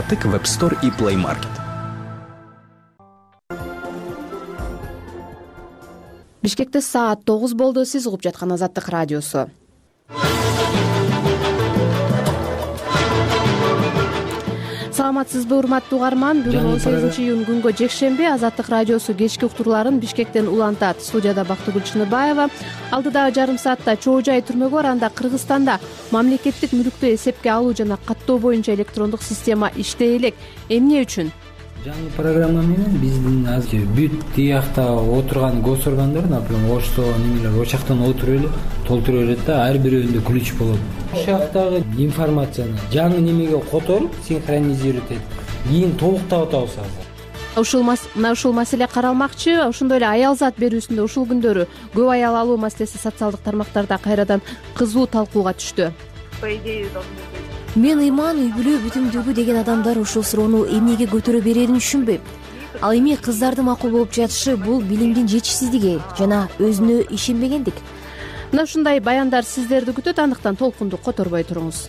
Web Store и Play Market. Бишкекте саат 9 болду. Сиз угуп жаткан Азаттык радиосу. Саламатсызбы, урматтуу угарман? Бүгүн 18-июнь күнгө жекшемби. Азаттык радиосу кечки уктурларын Бишкектен улантат. Студияда Бактыгүл Чыныбаева. Алдыдагы жарым саатта Чоо Жай түрмөгө барганда Кыргызстанда мамлекеттик мүлүктү эсепке алуу жана каттоо боюнча электрондук система иштей элек. Эмне үчүн? Жаңы программа менен биздин азыр бүт тиякта отурган гос органдар, например, ошто немелер ошактан отуруп эле толтура берет да, ар бирөөнүндө ключ болот. Ошактагы информацияны жаңы немеге которуп синхронизировать этип, кийин толуктап атабыз азыр. Мына ушул маселе каралмакчы. Ошондой эле аял зат берүүсүндө ушул күндөрү көп аял алуу маселеси социалдык тармактарда кайрадан кызуу талкууга түштү. Мен ыйман, үй бүлө бүтүмдүгү деген адамдар ушул суроону эмнеге көтөрө берерин түшүнбөйм. Ал эми кыздардын макул болуп жатышы бул билимдин жетишсиздиги жана өзүнө ишенбегендик. Мына ушундай баяндар сиздерди күтөт, андыктан толкунду которбой туруңуз.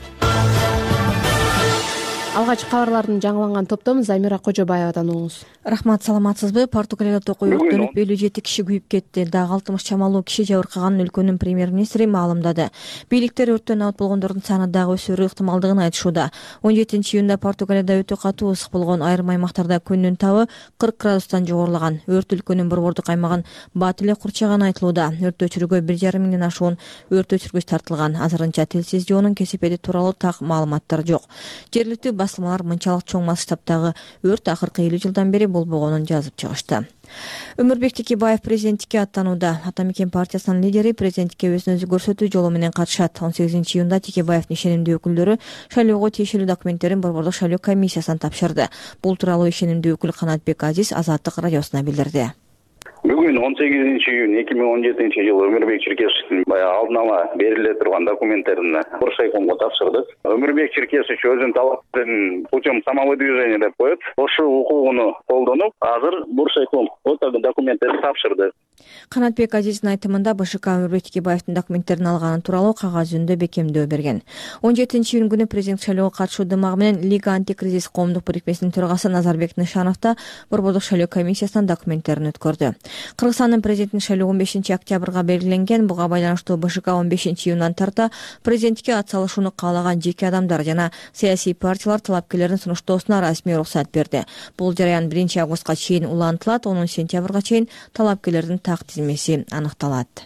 Алгач кабарлардын жаңыланган топтомун Замира Кожобаевадан угуңуз. Рахмат, саламатсызбы? Португалияда токой өрттөнүп 57 киши күйүп кетти. Дагы 60 чамалуу киши жабыркаганын өлкөнүн премьер-министри маалымдады. Бийликтер өрттөн абат болгондордун саны дагы өсөрү ыктымалдыгын айтышууда. 17-июнда Португалияда өтө катуу ысык болгон, айрым аймактарда күндүн табы 40 градустан жогорулаган. Өрт өлкөнүн борбордук аймагын бат эле курчаганы айтылууда. Өрт өчүрүүгө 1,5 миңден ашуун өрт өчүргүч тартылган. Азырынча тилсиз жоонун кесипети тууралуу так маалыматтар жок. Жергиликтүү басылмалар мынчалык чоң масштабтагы өрт акыркы 50 жылдан бери болбогонун жазып чыгышты. Өмүрбек Текебаев президенттикке аттанууда. Ата Мекен партиясынын лидери президенттикке өзүн өзү көрсөтүү жолу менен катышат. 18-июнда Текебаевдин ишенимдүү өкүлдөрү шайлоого тиешелүү документтерин борбордук шайлоо комиссиясына тапшырды. Бул тууралуу ишенимдүү өкүл Канатбек Азиз Азаттык радиосуна билдирди. Бүгүн 18-июнь 2017-жылы Өмүрбек Черкесовдун алдын ала бериле турган документтерин Бурсайкомго тапшырдык. Өмүрбек Черкесович өзүнүн талаптарын путем самовыдвижения деп коет. Ошол укугуну колдонуп, азыр Бурсайком документтерин тапшырды. Канатбек Азиздин айтымында БШК Өмүрбек Текебаевдин документтерин алганы тууралуу кагаз жүзүндө бекемдөө берген. 17-июнь күнү президент шайлоого катышуу дымагы менен Лига антикризис коомдук бирикмесинин төрагасы Назарбек Нышанов да борбордук шайлоо комиссиясынан документтерин өткөрдү. Кыргызстандын президентин шайлоо 15-октябрга белгиленген. Буга байланыштуу БШК 15-июндан тарта президенттикке ат салышууну каалаган жеке адамдар жана саясий партиялар талапкерлердин сунуштоосуна расмий уруксат берди. Бул жараян 1-августка чейин улантылат, 10 сентябрга чейин талапкерлердин так тизмеси аныкталат.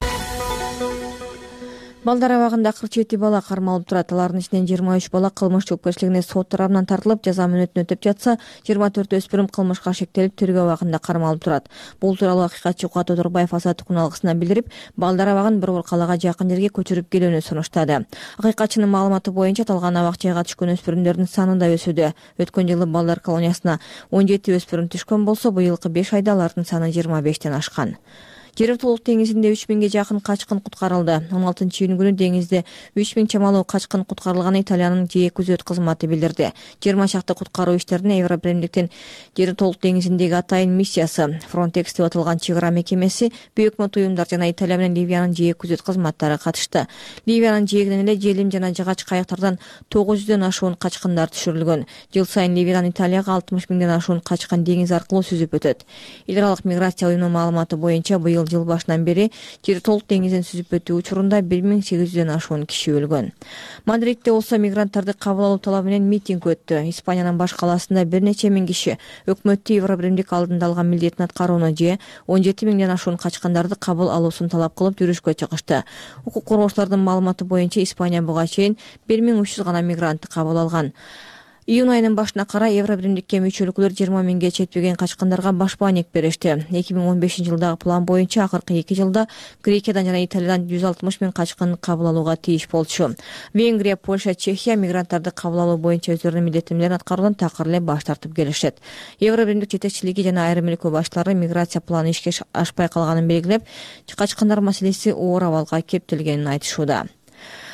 Балдар абагында 47 бала кармалып турат. Алардын ичинен 23 бала кылмыш жоопкерчилигине сот тарабынан тартылып, жаза мөөнөтүн өтөп жатса, 24 өспүрүм кылмышка шектелип тергөө абагында кармалып турат. Бул тууралуу акыйкатчы Кубат Одорбаев Азаттык алгысына билдирип, балдар абагын Борбор калаага жакын жерге көчүрүп келүүнү сунуштады. Акыйкатчынын маалыматы боюнча аталган абак жайга түшкөн өспүрүмдөрдүн саны да өсүүдө. Өткөн жылы балдар колониясына 17 өспүрүм түшкөн болсо, быйылкы 5 айда алардын саны 25тен ашкан. Жер Толук деңизинде 3000ге жакын качкын куткарылды. 16-июнь күнү деңизде 3000 чамалуу качкын куткарылганын Италиянын жээ күзөт кызматы билдирди. 20 чакты куткаруу иштерине Европремдиктин Жер Толук деңизиндеги атайын миссиясы, Frontex деп аталган чек ара мекемеси, бейөкмөт уюмдар жана Италия менен Ливиянын жээ күзөт кызматтары катышты. Ливиянын жээгинен эле желим жана жыгач кайыктардан 900дөн ашуун качкындар түшүрүлгөн. Жыл сайын Ливиядан Италияга 60 миңден ашуун качкын деңиз аркылуу сүзүп өтөт. Эл аралык миграция уюмунун маалыматы боюнча быйыл жыл башынан бери Жер Толук деңизин сүзүп өтүү учурунда 1800дөн ашуун киши өлгөн. Мадридте болсо мигранттарды кабыл алуу талабы менен митинг өттү. Испаниянын баш калаасында бир нече миң киши өкмөттү Европремдик алдында алган милдетин аткарууну же 17 миңден ашуун качкындарды кабыл алуусун талап кылып жүрүшкө чыгышты. Укук коргоочулардын маалыматы боюнча Испания буга чейин 1300 гана мигрантты кабыл алган. Июнь айынын башына карай Европремдикке мүчө өлкөлөр 20 миңге четпеген качкындарга баш бааник беришти. 2015-жылдагы план боюнча акыркы 2 жылда Грекиядан жана Италиядан 160 миң качкын кабыл алууга тийиш болчу. Венгрия, Польша, Чехия мигранттарды кабыл алуу боюнча өздөрүнүн милдеттенмелерин аткаруудан такыр эле баш тартып келишет. Европремдик жетекчилиги жана айрым өлкө баштары миграция планы ишке ашпай калганын белгилеп, качкындар маселеси оор абалга кептелгенин айтышууда.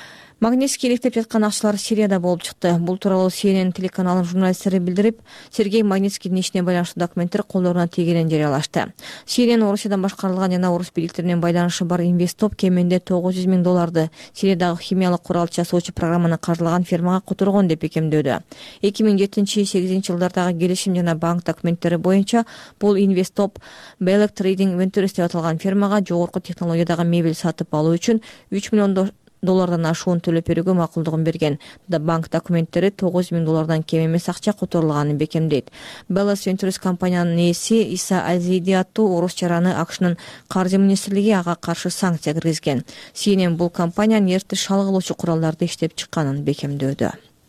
Магнитский иликтеп жаткан акчалар Сирияда болуп чыкты. Бул тууралуу CNN телеканалынын журналисттери билдирип, Сергей Магнитскийдин ишине байланыштуу документтер колдоруна тийгенин жарыялашты. CNN Орусиядан башкарылган жана орус бийликтеринен байланышы бар Инвестоп кеминде $900 000 Сириядагы химиялык курал жасоочу программаны каржылаган фирмага которгон деп бекемдөөдө. 2007-2008 жылдардагы келишим жана банк документтери боюнча бул Инвестоп Belek Trading Ventures деп аталган фирмага жогорку технологиядагы мебель сатып алуу үчүн $3 million ашуун төлөп берүүгө макулдугун берген. Банк документтери $900 000 кем эмес акча которулганын бекемдейт. Belek Ventures компаниянын ээси Иса Азидиаттуу орус чараны АКШнын каржы министрлиги ага каршы санкция киргизген. CNN бул компаниянын эрте шалгылоочу куралдарды иштеп чыкканын бекемдөөдө.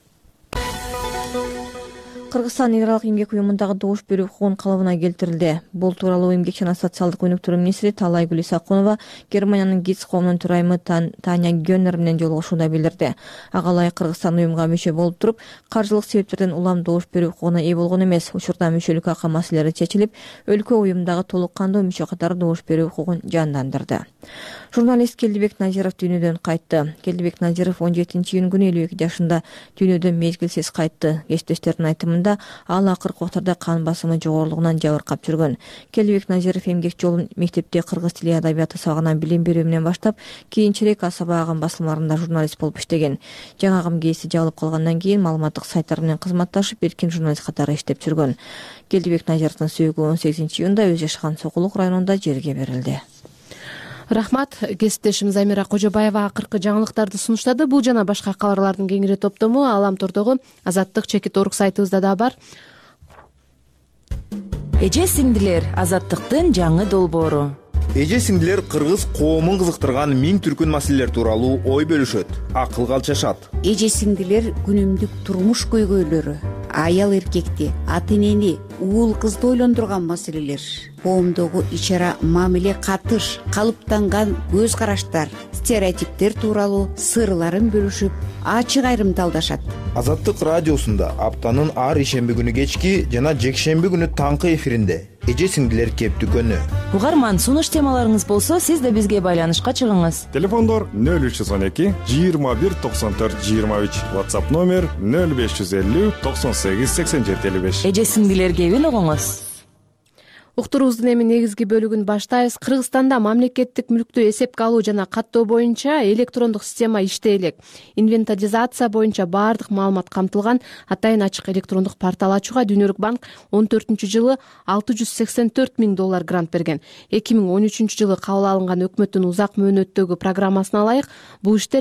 Кыргызстан Нейралык эмгек уюмундагы добуш берүү укугун калыбына келтирилди. Бул тууралуу эмгек жана социалдык өнүктүрүү министри Талайгүл Исакунова Германиянын ГИЦ коомунун төрайымы Таня Гённер менен жолугушууда билдирди. Ага ылайык Кыргызстан уюмга мүчө болуп туруп, каржылык себептерден улам добуш берүү укугуна ээ болгон эмес. Учурда мүчөлүк акы маселелери чечилип, өлкө уюмдагы толук кандуу мүчө катары добуш берүү укугун жандандырды. Журналист Келдибек Назиров дүйнөдөн кайтты. Келдибек Назиров 17-июнь күнү 52 жашында дүйнөдөн мезгилсиз кайтты. Кештештөрдүн айтымында ал акыркы убактарда кан басымы жогорулугунан жабыркап жүргөн. Келдибек Назиров эмгек жолун мектепте кыргыз тили адабияты сабагынан билим берүү менен баштап, кийинчерээк Асаба агым басылмаларында журналист болуп иштеген. Жаңы агым гээси жабылып калгандан кийин маалыматтык сайттар менен кызматташып, эркин журналист катары иштеп жүргөн. Келдибек Назировдун сөөгү 18-июнда өз жашаган Сокулук районунда жерге берилди. Рахмат. Кесиптешimiz Амира Кожобаева акыркы жаңылыктарды сунуштады. Бул жана башка кабарлардын кеңири топтому Аламтордогу Азаттык чекит орг сайтыбызда да бар. Эже сиңдилер, Азаттыктын жаңы долбоору. Эже сиңдилер кыргыз коомун кызыктырган миң түркүн маселелер тууралуу ой бөлүшөт, акыл калчашат. Эже сиңдилер күнүмдүк турмуш көйгөйлөрү, аял эркекти, ата энени, уул кызды ойлондурган маселелер, коомдогу ич-ара мамиле катыш, калыптанган көз караштар, стереотиптер тууралуу сырларын бөлүшүп, ачык айрымдалдашат. Азаттык радиосунда аптанын ар ишемби күнү кечки жана жекшемби күнү таңкы эфиринде эже сиңдилер кептүкөнү. Угарман, сунуш темаларыңыз болсо, сиз да бизге байланышка чыгыңыз. Телефондор 0312 21 94 23, WhatsApp номер 0550 98 87 55. Эже сиңдилер кебин угуңуз. Уктуруубуздун эми негизги бөлүгүн баштайбыз. Кыргызстанда мамлекеттик мүлктү эсепке алуу жана каттоо боюнча электрондук система иштей элек. Инвентаризация боюнча баардык маалымат камтылган атайын ачык электрондук портал ачууга Дүйнөлүк банк 14-жылы $684 000 грант берген. 2013-жылы кабыл алынган өкмөттүн узак мөөнөттөгү программасына ылайык бул иштер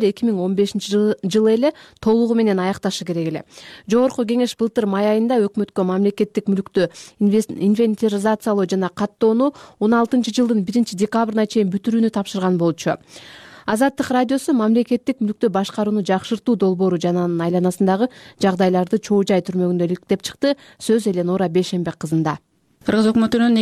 2015-жылы эле толугу менен аякташы керек эле. Жогорку кеңеш былтыр май айында өкмөткө мамлекеттик мүлктү инвентаризациялоо жана каттоону 16-жылдын 1-декабрына чейин бүтүрүүнү тапшырган болчу. Азаттык радиосу мамлекеттик мүлктү башкарууну жакшыртуу долбоору жана анын айланасындагы жагдайларды чоо жай түрмөгүндө иликтеп чыкты. Сөз Эленора Бейшенбек кызында. Кыргыз өкмөтүнүн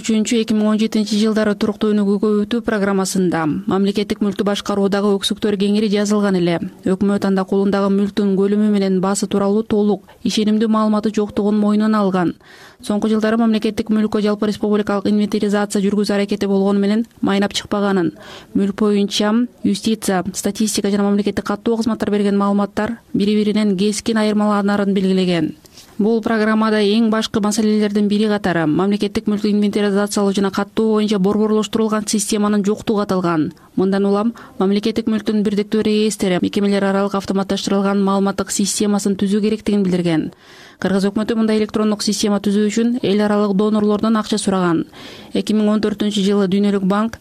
2013-2017 жылдары туруктуу өнүгүүгө көбөйтүү программасында мамлекеттик мүлктү башкаруудагы өксүктөр кеңири жазылган эле. Өкмөт анда колундагы мүлктүн көлөмү менен баасы тууралуу толук, ишенимдүү маалыматы жоктугун мойнуна алган. Соңку жылдары мамлекеттик мүлккө жалпы республикалык инвентаризация жүргүзүү аракети болгону менен майнап чыкпаганын, мүлк боюнча юстиция, статистика жана мамлекеттик каттоо кызматтары берген маалыматтар бири-биринен кескин айырмаланарын белгилеген. Бул программада эң башкы маселелердин бири катары мамлекеттик мүлктү инвентаризациялоо жана каттоо боюнча борборлоштурулган системанын жоктугу аталган. Мындан улам мамлекеттик мүлктүн бирдиктүү реестри, мекемелер аралык автоматташтырылган маалыматтык системасын түзүү керектигин билдирген. Кыргыз өкмөтү мындай электрондук система түзүү үчүн эл аралык донорлордон акча сураган. 2014-жылы Дүйнөлүк банк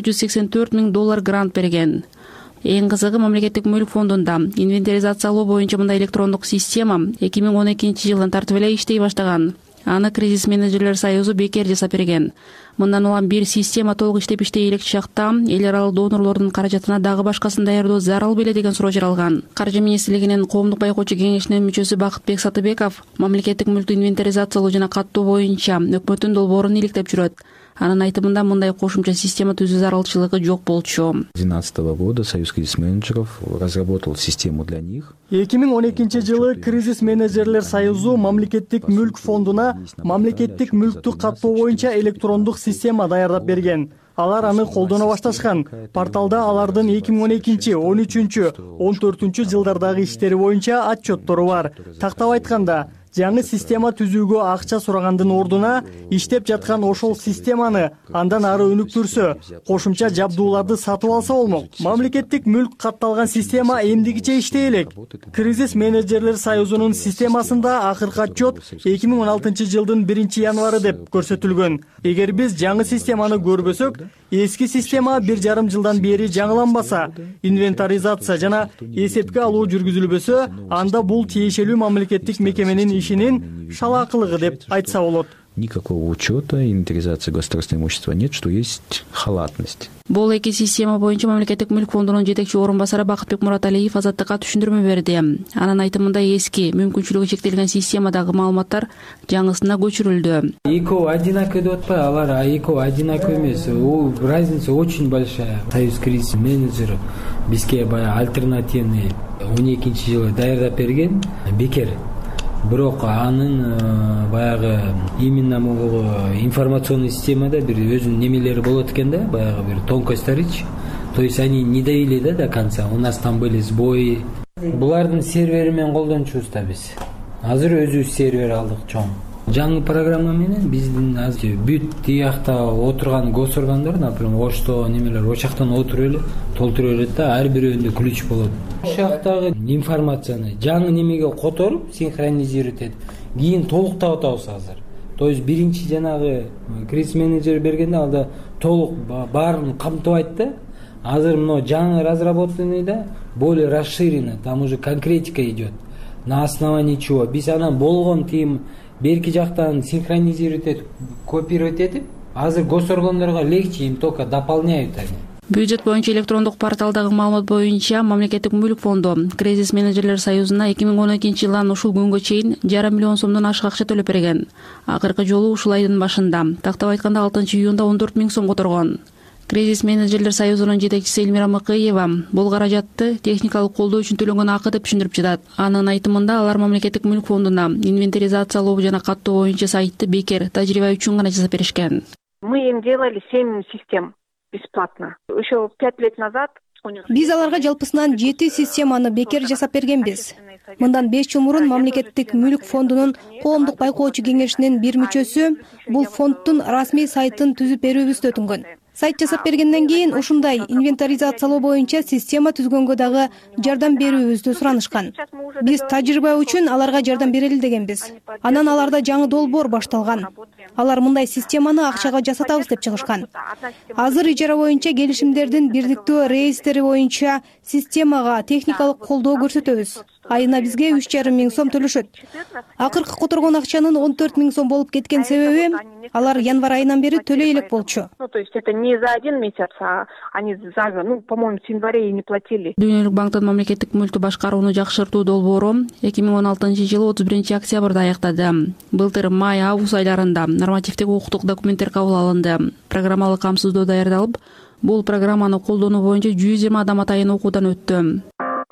$684 000 грант берген. Эң кызыгы мамлекеттик мүлк фондунда инвентаризациялоо боюнча мындай электрондук система 2012-жылдан тартып эле иштей баштаган. Аны Кризис менеджерлер союзу бекер жасап берген. Мындан улам бир система толук иштеп иштей элек чакта эл аралык донорлордун каражатына дагы башкасын даярдоо зарыл беле деген суроо жаралган. Каржы министрлигинин коомдук байкоочу кеңешинин мүчөсү Бакытбек Сатыбеков мамлекеттик мүлктү инвентаризациялоо жана каттоо боюнча өкмөттүн долбоорун иликтеп жүрөт. Анын айтымында мындай кошумча система түзүү зарылчылыгы жок болчу. 2012 года Союз кризис-менеджеров разработал систему для них. 2012-жылы Кризис менеджерлер союзу мамлекеттик мүлк фондуна мамлекеттик мүлктү каттоо боюнча электрондук система даярдап берген. алар аны колдоно башташкан. Порталда алардын 2012, 13, 14 жылдардагы иштери боюнча отчеттору бар. Тактап айтканда, жаңы система түзүүгө акча сурагандын ордуна иштеп жаткан ошол системаны андан ары өнүктүрсө, кошумча жабдууларды сатып алса болмок. Мамлекеттик мүлк катталган система эмдигиче иштей элек. Кризис менеджерлер союзунун системасында акыркы отчет 2016 жылдын 1-январы деп көрсөтүлгөн. Эгер биз жаңы системаны көрбөсөк, эски система 1,5 жылдан бери жаңыланбаса, инвентаризация жана эсепке алуу жүргүзүлбөсө, анда бул тиешелүү мамлекеттик мекеменин ишинин шалаакылыгы деп айтса болот. Никакого учета, инвентаризации государственного имущества нет, что есть халатность. Бул эки система боюнча мамлекеттик мүлк фондунун жетекчи орун басары Бакытбек Мураталиев Азаттыкка түшүндүрмө берди. Анын айтымында эски, мүмкүнчүлүгү чектелген системадагы маалыматтар жаңысына көчүрүлдү. ИКО одинаковый деп атпайбы, алар ИКО одинаковый эмес. Разница очень большая. Союз кризис менеджер бизге баягы альтернативный 12-жылы даярдап берген, бекер. Бирок анын баягы именно могу информационный системада бир өзүнүн немелери болот экен да, баягы бир тонкостьтарычы. То есть они не довели до конца. У нас там были сбои. Булардын сервери менен колдончубузда биз. Азыр өзүбүз сервер алдык чоң. Жаңы программа менен биздин азыр бүт тиякта отурган госоргандар, например, ошто немелер ошактан отуруп эле, толтуруп берет да, ар бирөөндө ключ болот. Ошактагы информацияны жаңы немеге которуп, синхронизировать этип, кийин толуктап атабыз азыр. То есть биринчи жанагы кризис менеджер бергенде алда толук баарын камтыбайт да. Азыр мына жаңы разработанныйда более расширенно, там уже конкретика идет. На основании чего? Биз анан болгон тим берки жактан синхронизировать этип, копировать этип, азыр госоргандарга легче, им только дополняют они. Бюджет боюнча электрондук порталдагы маалымат боюнча мамлекеттик мүлк фонду Кризис менеджерлер союзуна 2012 жылдан ушул күнгө чейин 1,5 миллион сомдон ашык акча төлөп берген. Акыркы жолу ушул айдын башында, тактап айтканда 6-июнда 14 000 сом которгон. Кризис менеджерлер союзунун жетекчиси Эльмира Мыкыева бул каражатты техникалык колдоо үчүн төлөнгөн акы деп түшүндүрүп жатат. Анын айтымында алар мамлекеттик мүлк фондуна инвентаризациялоо жана каттоо боюнча сайтты бекер тажрыйба үчүн гана жасап беришкен. Мы им делали 7 систем бесплатно. Еще 5 лет назад биз аларга жалпысынан 7 системаны бекер жасап бергенбиз. Мындан 5 жыл мурун мамлекеттик мүлк фондунун коомдук байкоочу кеңешинин бир мүчөсү бул фонддун расмий сайтын түзүп берүүбүздү өтүнгөн. Сайт жасап бергенден кийин ушундай инвентаризациялоо боюнча система түзгөнгө дагы жардам берүүбүздү суранышкан. Биз тажрыйба үчүн аларга жардам берели дегенбиз. Анан аларда жаңы долбоор башталган. Алар мындай системаны акчага жасатабыз деп чыгышкан. Азыр ижара боюнча келишимдердин бирдиктүү реестри боюнча системага техникалык колдоо көрсөтөбүз. Айына бизге 3,5 миң сом төлөшөт. Акыркы которгон акчанын 14 000 сом болуп кеткен себеби алар январь айынан бери төлөй элек болчу. То есть это не за 1 месяц, а они за, по-моему, с января и не платили. Дүйнөлүк банктын мамлекеттик мүлктү башкарууну жакшыртуу долбоору 2016 жылы 31 октябрда аяктады. Былтыр май-август айларында нормативдик укуктук документтер кабыл алынды. Программалык камсыздоо даярдалып, бул программаны колдонуу боюнча 120 адам атайын окуудан өттү.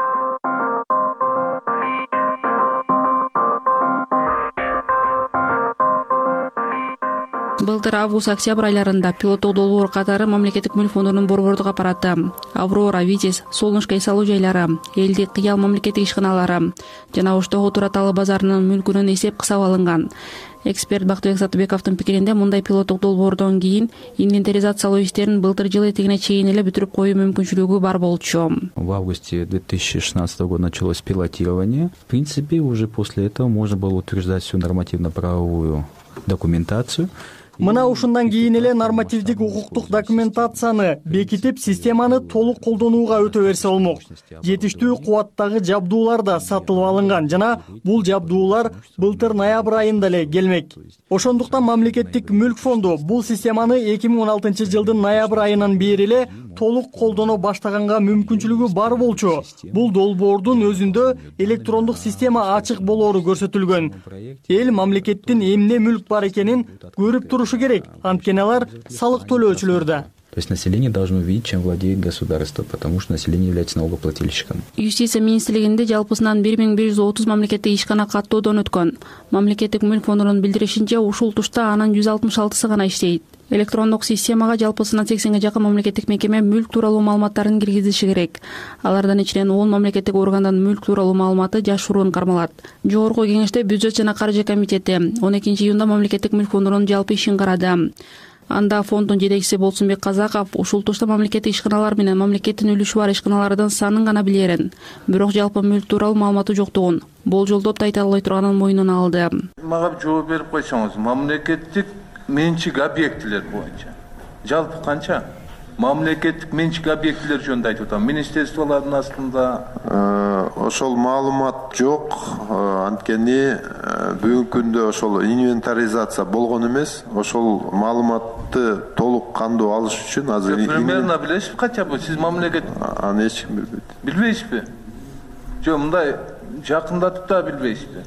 Былтыр август-октябрь айларында пилоттук долбоор катары мамлекеттик мүлк фондунун борбордук аппараты, Аврора, Витязь, Солнышко эс алуу жайлары, Элдик, Кыял мамлекеттик ишканалары жана Оштогу Тураталы базарынын мүлкүнүн эсеп кысап алынган. Эксперт Бактыбек Сатыбековдун пикиринде мындай пилоттук долбоордон кийин инвентаризациялоо иштерин былтыр жыл этегине чейин эле бүтүрүп коюу мүмкүнчүлүгү бар болчу. В августе 2016 года началось пилотирование. В принципе, уже после этого можно было утверждать всю нормативно-правовую документацию. Мына ушундан кийин эле нормативдик укуктук документацияны бекитип, системаны толук колдонууга өтө берсе болмок. Жетиштүү кубаттагы жабдуулар да сатылып алынган жана бул жабдуулар былтыр ноябрь айында эле келмек. Ошондуктан мамлекеттик мүлк фонду бул системаны 2016 жылдын ноябрь айынан бери эле толук колдоно баштаганга мүмкүнчүлүгү бар болчу. Бул долбоордун өзүндө электрондук система ачык болоору көрсөтүлгөн. Эл мамлекеттин эмне мүлк бар экенин көрүп турушу керек. Анткени алар салык төлөөчүлөр да. То есть население должно видеть, чем владеет государство, потому что население является налогоплательщиком. Юстиция министрлигинде жалпысынан 1130 мамлекеттик ишкана каттоодон өткөн. Мамлекеттик мүлк фондунун билдиришинче ушул тушта анын 166 гана иштейт. Электрондук системага жалпысынан 80ге жакын мамлекеттик мекеме мүлк тууралуу маалыматтарын киргизиши керек. Алардан ичинен 10 мамлекеттик органдын мүлк тууралуу маалыматы жашыруун кармалат. Жогорку кеңеште бюджет жана каржы комитети 12-июнда мамлекеттик мүлк фондунун жалпы ишин карады. Анда фонддун жетекчиси Болсунбек Казаков ушул тушта мамлекеттик ишканалар менен мамлекеттин үлүшү бар ишканалардын санын гана билерин, бирок жалпы мүлк тууралуу маалыматы жоктугун болжолдоп айта албай турганын мойнуна алды. Мага жооп берип койсоңуз, мамлекеттик менчик объектилер боюнча жалпы канча? Мамлекеттик менчик объектилер жөнүндө айтып атам. Министрликтин астында ошол маалымат жок. Анткени бүгүнкү күндө ошол инвентаризация болгон эмес. Ошол маалыматты толук кандуу алыш үчүн азыр примерно билесизби канча бу? Сиз мамлекет аны эч ким билбейт. Билбейсизби? Жок, мындай жакындатып да билбейсизби?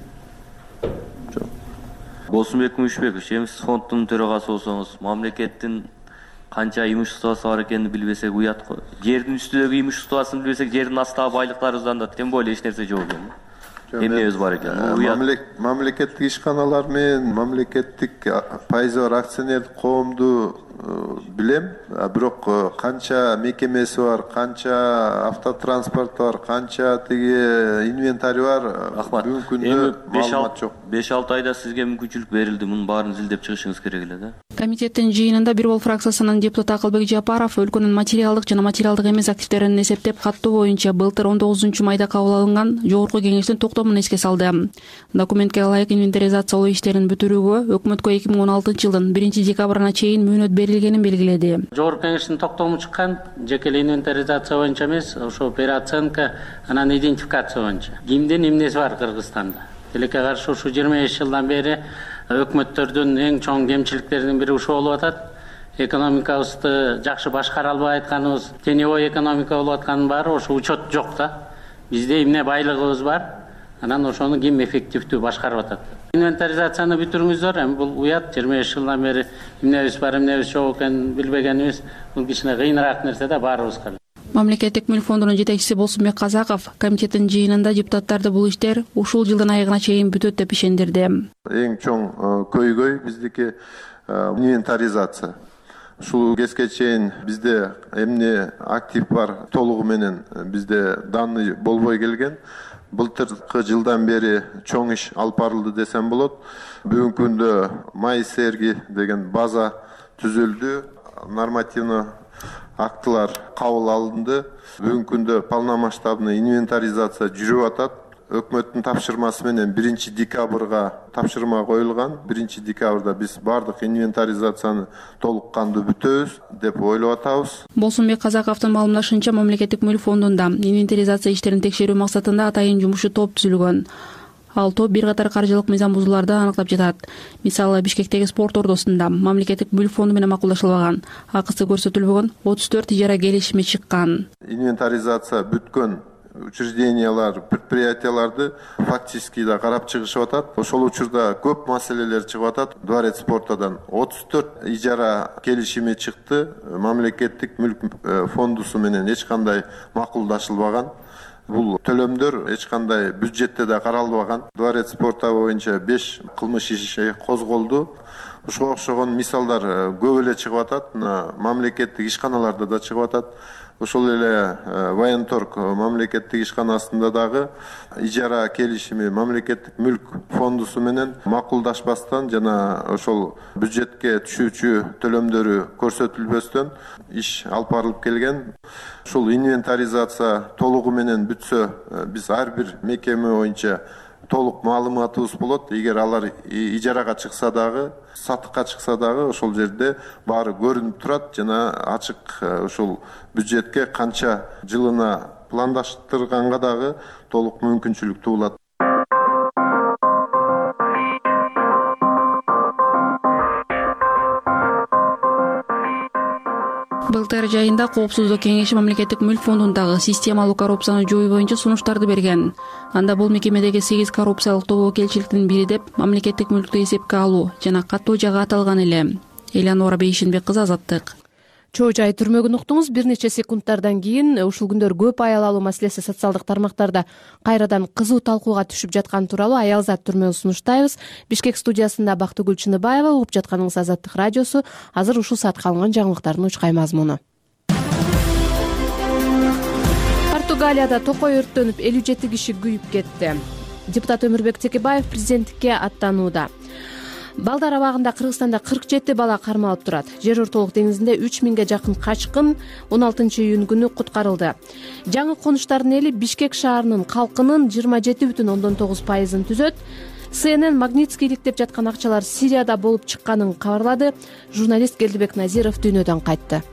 Жок. Болсунбек Мушбеков, сиз фонддун төрагасы болсоңуз, мамлекеттин канча имуществосы бар экенин билбесек уят го. Жердин үстүдөгү имуществосын билбесек, жердин астагы байлыктарыбыздан да тем более эч нерсе жок экен. Эмнебиз бар экен? Мамлекеттик ишканалар менен мамлекеттик пайызы бар акционердик коомду билем, бирок канча мекемеси бар, канча автотранспорт бар, канча тиги инвентарь бар, бүгүнкү күндө маалымат жок. 5-6 айда сизге мүмкүнчүлүк берилди, мунун баарын изилдеп чыгышыңыз керек эле да. Комитеттин жыйынында Бир Бол фракциясынын депутаты Акылбек Жапаров өлкөнүн материалдык жана материалдык эмес активдерин эсептеп каттоо боюнча былтыр 19-майда кабыл алынган жогорку кеңештин токтомун эске салды. Документке ылайык инвентаризациялоо иштерин бүтүрүүгө өкмөткө 2016-жылдын 1-декабрына чейин мөөнөт берилгенин белгиледи. Жогорку кеңештин токтому чыккан жеке эле инвентаризация боюнча эмес, ошо переоценка, анан идентификация боюнча. Кимдин эмнеси бар Кыргызстанда? Тилекке каршы ушу 25 жылдан бери өкмөттөрдүн эң чоң кемчиликтеринин бири ушул болуп атат. Экономикабызды жакшы башкара албай атканыбыз, теневой экономика болуп атканын баары ошо учет жок да. Бизде эмне байлыгыбыз бар, анан ошону ким эффективдүү башкарып атат. Инвентаризацияны бүтүрүңүздөр, эми бул уят 25 жылдан бери эмнебиз бар, эмнебиз жок экенин билбегенибиз, бул кичине кыйыныраак нерсе да баарыбызга. Мамлекеттик мүлк фондунун жетекчиси Болсунбек Казаков комитеттин жыйынында депутаттарды бул иштер ушул жылдын айыгына чейин бүтөт деп ишендирди. Эң чоң көйгөй биздики инвентаризация. Ушул кезге чейин бизде эмне актив бар толугу менен бизде данный болбой келген. Былтыркы жылдан бери чоң иш алып барылды десем болот. Бүгүнкү күндө Майсерги деген база түзүлдү. Нормативный актылар кабыл алынды. Бүгүнкү күндө полномасштабный инвентаризация жүрүп атат. Өкмөттүн тапшырмасы менен 1-декабрга тапшырма коюлган. 1-декабрда биз бардык инвентаризацияны толук кандуу бүтөбүз деп ойлоп атабыз. Болсунбек Казаковдун маалымдашынча, мамлекеттик мүлк фондунда инвентаризация иштерин текшерүү максатында атайын жумушчу топ түзүлгөн. Ал топ бир катар каржылык мыйзам бузууларды аныктап жатат. Мисалы, Бишкектеги спорт ордосунда мамлекеттик мүлк фонду менен макулдашылбаган, акысы көрсөтүлбөгөн 34 ижара келишими чыккан. Инвентаризация бүткөн учреждениялар, предприятияларды фактически да карап чыгышып атат. Ошол учурда көп маселелер чыгып атат. Дворец спортадан 34 ижара келишими чыкты. Мамлекеттик мүлк фондусу менен эч кандай макулдашылбаган. Бул төлөмдөр эч кандай бюджетте да каралбаган. Дворец спорта боюнча 5 кылмыш иши козголду. Ушуга окшогон мисалдар көп эле чыгып атат. Мамлекеттик ишканаларда да чыгып атат. Ошол эле Военторг мамлекеттик ишканасында дагы ижара келишими мамлекеттик мүлк фондусу менен макулдашпастан жана ошол бюджетке түшүүчү төлөмдөрү көрсөтүлбөстөн иш алып барылып келген. Ушул инвентаризация толугу менен бүтсө, биз ар бир мекеме боюнча толук маалыматыбыз болот. Эгер алар ижарага чыкса дагы, сатыкка чыкса дагы ошол жерде баары көрүнүп турат жана ачык ушул бюджетке канча жылына пландаштырганга дагы толук мүмкүнчүлүк туулат. Былтыр жайында Коопсуздук кеңеши мамлекеттик мүлк фондундагы системалуу коррупцияны жоюу боюнча сунуштарды берген. Анда бул мекемедеги 8 коррупциялык тобокелчиликтин бири деп мамлекеттик мүлктү эсепке алуу жана каттоо жагы аталган эле. Элеонора Бейшенбек кызы, Азаттык. Чоо жай түрмөгүн уктуңуз. Бир нече секундтардан кийин ушул күндөр көп аял алуу маселеси социалдык тармактарда кайрадан кызуу талкууга түшүп жатканы тууралуу Аялзат түрмөгүн сунуштайбыз. Бишкек студиясында Бактыгүл Чыныбаева, угуп жатканыңыз Азаттык радиосу. Азыр ушул саатка алынган жаңылыктардын учкай мазмуну. Португалияда токой өрттөнүп 57 киши күйүп кетти. Депутат Өмүрбек Текебаев президенттикке аттанууда. Балдар абагында Кыргызстанда 47 бала кармалып турат. Жер ортолук деңизинде 3000ге жакын качкын 16-июнь күнү куткарылды. Жаңы конуштардын эли Бишкек шаарынын калкынын 27,9%-ын түзөт. CNN Магнитскийлик деп жаткан акчалар Сирияда болуп чыкканын кабарлады. Журналист Келдибек Назиров дүйнөдөн кайтты.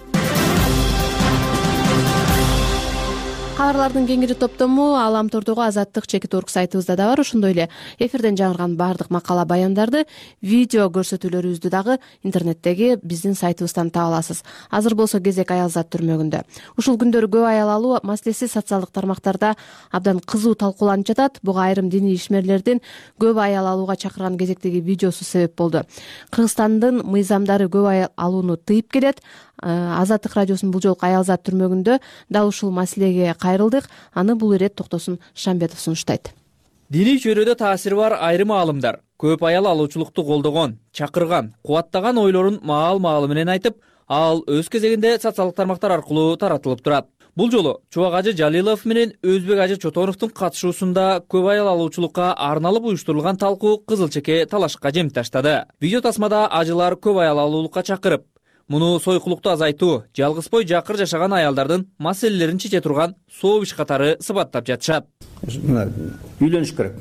Кабарлардын кеңири топтому Аламтордогу Азаттык чекит.орг сайтыбызда да бар. Ошондой эле эфирден жаңырган баардык макала баяндарды, видео көрсөтүүлөрүбүздү дагы интернеттеги биздин сайтыбыздан таба аласыз. Азыр болсо кезек Аялзат түрмөгүндө. Ушул күндөр көп аял алуу маселеси социалдык тармактарда абдан кызуу талкууланып жатат. Буга айрым диний ишмерлердин көп аял алууга чакырган кезектеги видеосу себеп болду. Кыргызстандын мыйзамдары көп аял алууну тыйып келет. Азаттык радиосунун бул жолку Аялзат түрмөгүндө дал ушул маселеге кайрылдык. Аны бул ирет Токтосун Шамбетов сунуштайт. Диний чөйрөдө таасири бар айрым аалымдар көп аял алуучулукту колдогон, чакырган, кубаттаган ойлорун маал-маалы менен айтып, ал өз кезегинде социалдык тармактар аркылуу таратылып турат. Бул жолу Чубак ажы Жалилов менен Өзбек ажы Чотоновдун катышуусунда көп аял алуучулукка арналып уюштурулган талкуу кызыл чеке талашка жемип таштады. Видео тасмада ажылар көп аял алуулукка чакырып, муну сойкулукту азайтуу, жалгызбой жакыр жашаган аялдардын маселелерин чече турган соо иш катары сыпаттап жатышат. Үйлөнүш керек.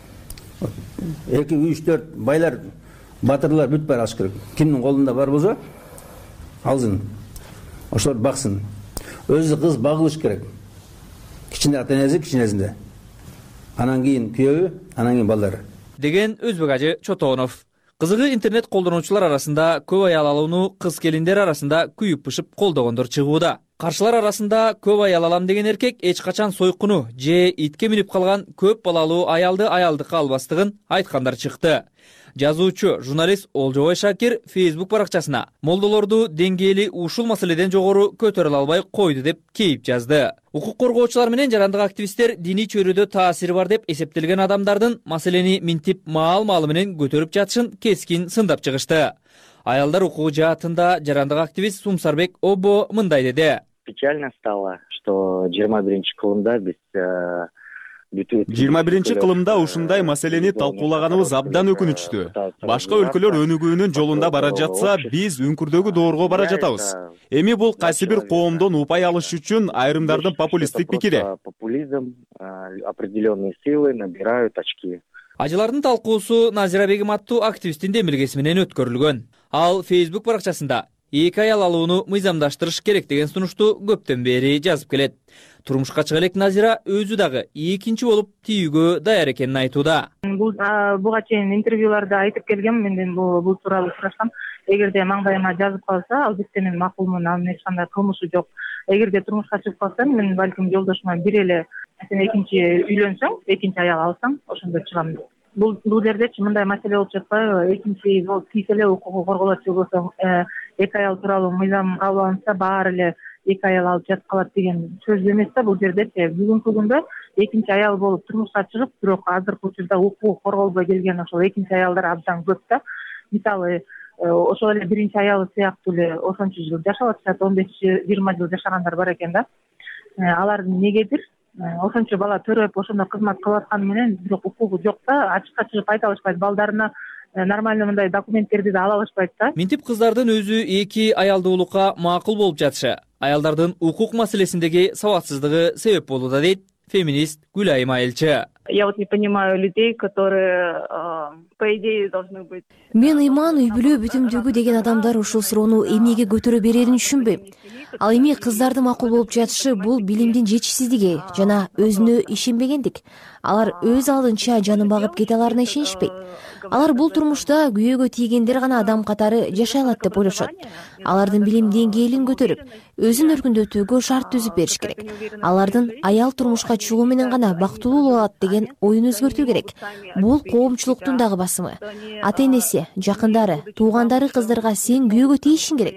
2, 3, 4 байлар, батырлар бүт баары алыш керек. Кимдин колунда бар болсо, алсын. Ошолор баксын. Өзү кыз багылыш керек. Кичине ата-энеси, кичинесинде. Анан кийин күйөөбү, анан кийин балдары. Деген Өзбек ажы Чотонов. Кызыгы интернет колдонуучулар арасында көп аял алууну кыз келиндер арасында күйүп-пышып колдогондор чыгууда. Каршылар арасында көп аял алам деген эркек эч качан сойкуну же итке минип калган көп балалуу аялды аялдыкка албастыгын айткандар чыкты. Жазуучу, журналист Олжобой Шакир Facebook баракчасына молдолорду деңгээли ушул маселеден жогору көтөрүлө албай койду деп кейип жазды. Укук коргоочулар менен жарандык активисттер диний чөйрөдө таасири бар деп эсептелген адамдардын маселени минтип маал-маалы менен көтөрүп жатышын кескин сындап чыгышты. Аялдар укугу жаатында жарандык активист Сумсарбек Обо мындай деди. Печально стало, что 21-кылымда биз 21-кылымда ушундай маселени талкуулаганыбыз абдан өкүнүчтүү. Башка өлкөлөр өнүгүүнүн жолунда бара жатса, биз үңкүрдөгү доорго бара жатабыз. Эми бул кайсы бир коомдон упай алыш үчүн айрымдардын популисттик пикири. Популизм, определенные силы набирают очки. Ажылардын талкуусу Назира Бегим аттуу активисттин демилгеси менен өткөрүлгөн. Ал Facebook баракчасында 2 аял алууну мыйзамдаштырыш керек деген сунушту көптөн бери жазып келет. Турмушка чыга элек Назира өзү дагы экинчи болуп тийүүгө даяр экенин айтууда. Буга чейин интервьюларда айтып келгем, менден бул тууралуу сурашкан. Эгерде маңдайыма жазып калса, албетте мен макулмун, анын эч кандай кылмышы жок. Эгерде турмушка чыгып калсам, мен балким жолдошума бир эле сен экинчи үйлөнсөң, экинчи аял алсаң, ошондо чыгам. Бул жердечи мындай маселе болуп жатпайбы? Экинчи болуп тийсе эле укугу корголочу болсо, 2 аял тууралуу мыйзам кабылданса, баары эле 2 аял алып жатып калат деген сөз эмес да. Бул жердечи бүгүнкү күндө экинчи аял болуп турмушка чыгып, бирок азыркы учурда укугу корголбой келген ошол экинчи аялдар абдан көп да. Мисалы, ошол эле биринчи аялы сыяктуу эле ошончо жыл жашап атышат, 15-20 жыл жашагандар бар экен да. Алар эмнегедир ошончо бала төрөп, ошондо кызмат кылып атканы менен бирок укугу жок да, ачыкка чыгып айта алышпайт, балдарына нормально мындай документтерди да ала алышпайт да. Минтип кыздардын өзү 2 аялдуулукка макул болуп жатышы аялдардын укук маселесиндеги сабатсыздыгы себеп болууда дейт феминист Гүлайым Айылчы. Я вот не понимаю людей, которые по идее должны быть. Мен ыйман, үй бүлө, бүтүмдүгү деген адамдар ушул суроону эмнеге көтөрө берерин түшүнбөйм. Ал эми кыздарды макул болуп жатышы бул билимдин жетишсиздиги жана өзүнө ишенбегендик. Алар өз алдынча жанын багып кете аларына ишенишпейт. Алар бул турмушта күйөөгө тийгендер гана адам катары жашай алат деп ойлошот. Алардын билим деңгээлин көтөрүп, өзүн өркүндөтүүгө шарт түзүп бериш керек. Алардын аял турмушка чыгуу менен гана бактылуу боло алат деген оюн өзгөртүү керек. Бул коомчулуктун дагы басымы. Ата-энеси, жакындары, туугандары кыздарга сен күйөөгө тийишиң керек.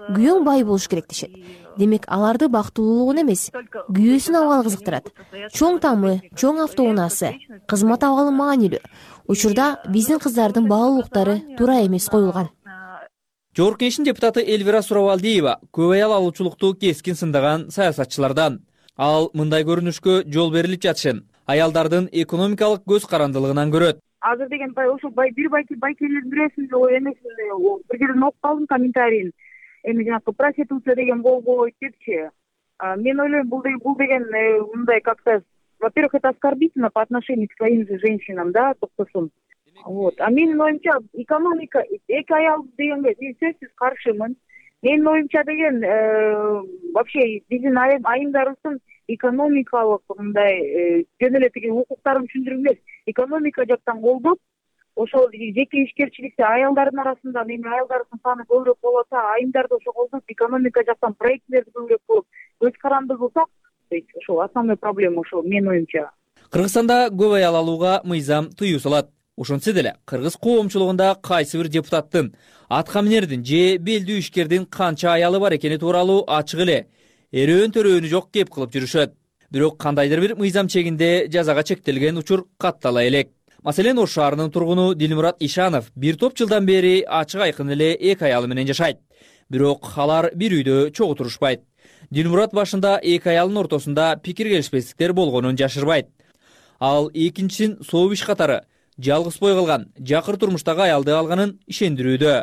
күйөөң бай болуш керек дешет. Демек аларды бактылуулугун эмес, күйөөсүн алганы кызыктырат. Чоң тамы, чоң автоунаасы, кызмат абалы маанилүү. Учурда биздин кыздардын баалуулуктары туура эмес коюлган. Жогорку Кеңештин депутаты Эльвира Суравалдиева көп аял алуучулукту кескин сындаган саясатчылардан. Ал мындай көрүнүшкө жол берилип жатышын аялдардын экономикалык көз карандылыгынан көрөт. Азыр деген ошо бир байкелердин бирөөсүн эмесин бир жерден окуп калдым комментарийин. Эми жанагы проституция деген болбойт депчи. Мен ойлойм бул деген мындай как-то, во-первых, это оскорбительно по отношению к своим же женщинам, да, токтосун. Вот. А менин оюмча экономика, эки аял дегенге мен сөзсүз каршымын. Менин оюмча деген вообще биздин айымдарыбыздын экономикалык мындай жөн эле тиги укуктарын түшүндүрүп эмес, экономика жактан колдоп, ошол жеке ишкерчиликте аялдардын арасында эми аялдардын саны көбүрөөк болуп атса, айымдарды ошо колдоп экономика жактан проектилерди көбүрөөк кылып, көз каранды кылсак, ошол основной проблема ошол менин оюмча. Кыргызстанда көп аял алууга мыйзам тыюу салат. Ошентсе деле кыргыз коомчулугунда кайсы бир депутаттын, аткаминердин же белдүү ишкердин канча аялы бар экени тууралуу ачык эле эрөөн төрөөнү жок кеп кылып жүрүшөт. Бирок кандайдыр бир мыйзам чегинде жазага чектелген учур каттала элек. Маселен, Ош шаарынын тургуну Дилмурат Ишанов бир топ жылдан бери ачык айкын эле эки аялы менен жашайт. Бирок алар бир үйдө чогуу турушпайт. Дилмурат башында эки аялдын ортосунда пикир келишпестиктер болгонун жашырбайт. Ал экинчисин сооп иш катары жалгыз бой калган, жакыр турмуштагы аялды алганын ишендирүүдө.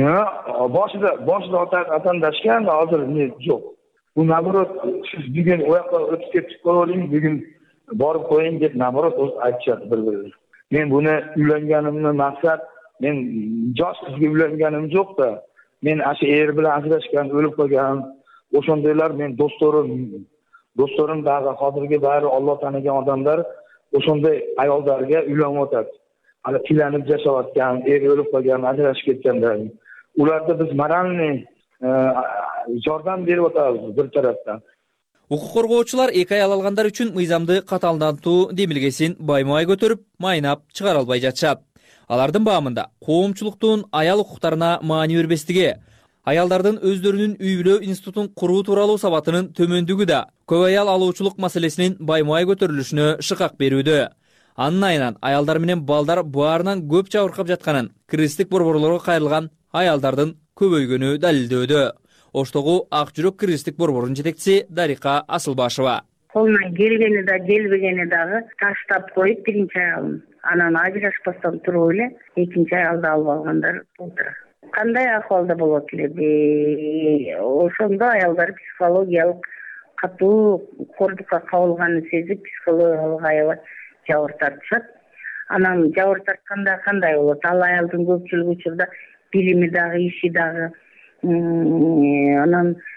Башында атандашкан, азыр эмне жок. Бул наоборот, сиз бүгүн оякка өтүп кетип коелуң, бүгүн барып коеюн деп наоборот айтышат бири-бирине. Мен буну үйлөнгөнүмдүн максат, мен жаш кызга үйлөнгөнүм жок да. Мен ашы эр менен ажырашкан, өлүп калган, ошондойлор мен досторум дагы азыркы баары Алла тааныган адамдар ошондой аялдарга үйлөнүп атат. Аны тиленип жашап аткан, эр өлүп калган, ажырашып кеткендер. Уларды биз моральный жардам берип атабыз бир тараптан. Укук коргоочулар эки аял алгандар үчүн мыйзамды катаалдантуу демилгесин баймай көтөрүп, майнап чыгара албай жатышат. Алардын баамында коомчулуктун аял укуктарына маани бербестиги, аялдардын өздөрүнүн үй бүлө институтун куруу тууралуу сабатынын төмөндүгү да көп аял алуучулук маселесинин баймай көтөрүлүшүнө шыкак берүүдө. Анын айынан аялдар менен балдар баарынан көп жабыркап жатканын, кризистик борборлорго кайрылган аялдардын көбөйгөнү далилдөөдө. Оштогу Ак жүрөк кризистик борборунун жетекчиси Дарика Асылбашева. Колунан келгени да, келбегени дагы таштап коюп биринчи аялын. Анан ажырашпастан туруп эле экинчи аялды алып алгандар болду. Кандай акыбалда болот эле? Ошондо аялдар психологиялык катуу кордукка кабылганын сезип, психологиялык аябай жабыр тартышат. Анан жабыр тартканда кандай болот? Ал аялдын көпчүлүк учурда билими дагы, иши дагы, анан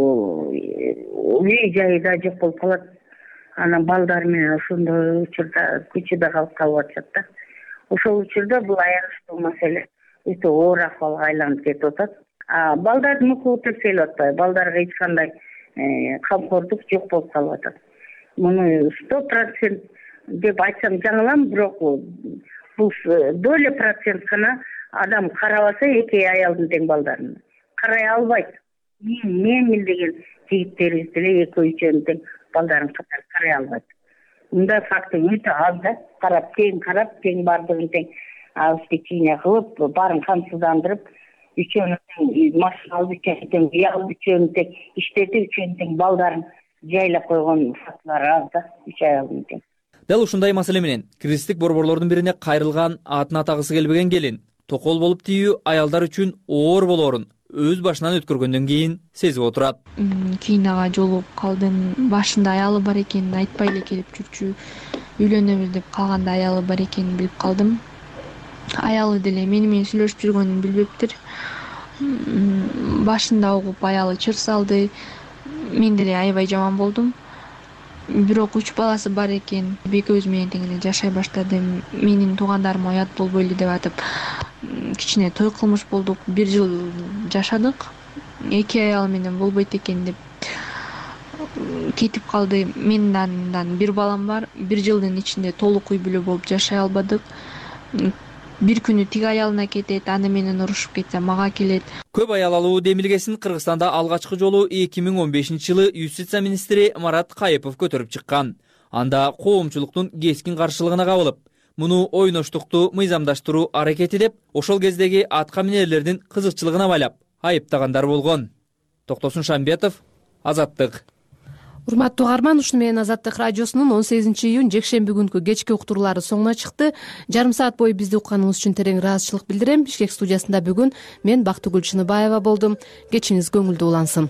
үй жайы да жок болуп калат. Анан балдар менен ошондой учурда көчөдө калып атышат да. Ошол учурда бул аянычтуу маселе өтө оор акыбалга айланып кетип атат. Балдардын укугу текселип атпайбы? Балдарга эч кандай камкордук жок болуп калып атат. Муну 100% деп айтсам жаңылам, бирок бул доля процент гана адам карабаса эки аялдын тең балдарын карай албайт. Мен деген жигиттерибиз деле эки-үчөөнүн тең балдарын карай албайт. Мындай факты өтө аз да. Карап, тең бардыгын тең обеспечение кылып, баарын камсыздандырып, үчөөнүн тең машина алып, үчөөнүн тең үй алып, үчөөнүн тең иштетип, үчөөнүн тең балдарын жайлап койгон фактылар аз да, үч аялдын тең. Дал ушундай маселе менен кризистик борборлордун бирине кайрылган атын атагысы келбеген келин токол болуп тийүү аялдар үчүн оор болоорун өз башынан өткөргөндөн кийин сезип отурат. Кийин ага жолугуп калдым. Башында аялы бар экенин айтпай эле келип жүрчү. Үйлөнөбүз деп калганда аялы бар экенин билип калдым. Аялы деле мени менен сүйлөшүп жүргөнүн билбептир. Башында угуп аялы чыр салды. Мен деле аябай жаман болдум. Бирок 3 баласы бар экен. Экөөбүз менен тең эле жашай баштады. Менин туугандарым уят болбойлу деп атып, кичине той кылмыш болдук. 1 жыл жашадык. Эки аял менен болбойт экен деп кетип калды. Менин 1 балам бар. 1 жылдын ичинде толук үй бүлө болуп жашай албадык. бир күнү тиги аялына кетет, аны менен урушуп кетсе мага келет. Көп аял алуу демилгесин Кыргызстанда алгачкы жолу 2015-жылы юстиция министри Марат Кайыпов көтөрүп чыккан. Анда коомчулуктун кескин каршылыгына кабылып, муну ойноштукту мыйзамдаштыруу аракети деп, ошол кездеги атка минерлердин кызыкчылыгына байлап айыптагандар болгон. Токтосун Шамбетов, Азаттык. Урматтуу угарман, ушуну менен Азаттык радиосунун 18-июнь жекшемби күнкү кечки уктуруулары соңуна чыкты. Жарым саат бою бизди укканыңыз үчүн терең ыраазычылык билдирем. Бишкек студиясында бүгүн мен Бактыгүл Чыныбаева болдум. Кечиңиз көңүлдүү улансын.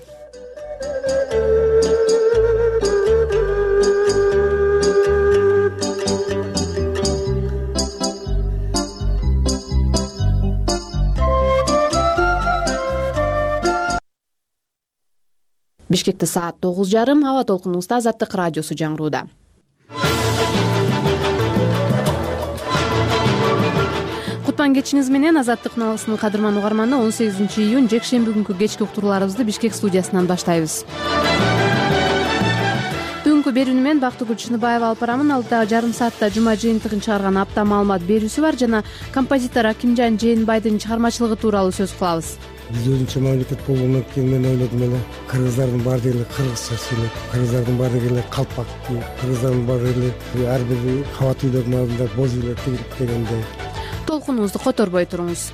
Бишкекте саат 9:30, аба толкунубузда Азаттык радиосу жаңырууда. Кутман кечиңиз менен Азаттык налысынын кадырман угарманы 18-июнь жекшемби күнкү кечки уктурууларыбызды Бишкек студиясынан баштайбыз. Бүгүнкү берүүнү мен Бактыгүл Чыныбаева алып барамын. Алдыдагы жарым саатта жума жыйынтыгын чыгарган апта маалымат берүүсү бар жана композитор Акимжан Жээнбайдын чыгармачылыгы тууралуу сөз кылабыз. Биз өзүнчө мамлекет болгондон кийин мен ойлодум эле, кыргыздардын баары эле кыргызча сүйлөп, кыргыздардын баары эле калпак кийип, кыргыздардын баары эле ар бир кабат үйлөрдүн алдында боз үйлөр тигип дегенде. Толкунуңузду которбой туруңуз.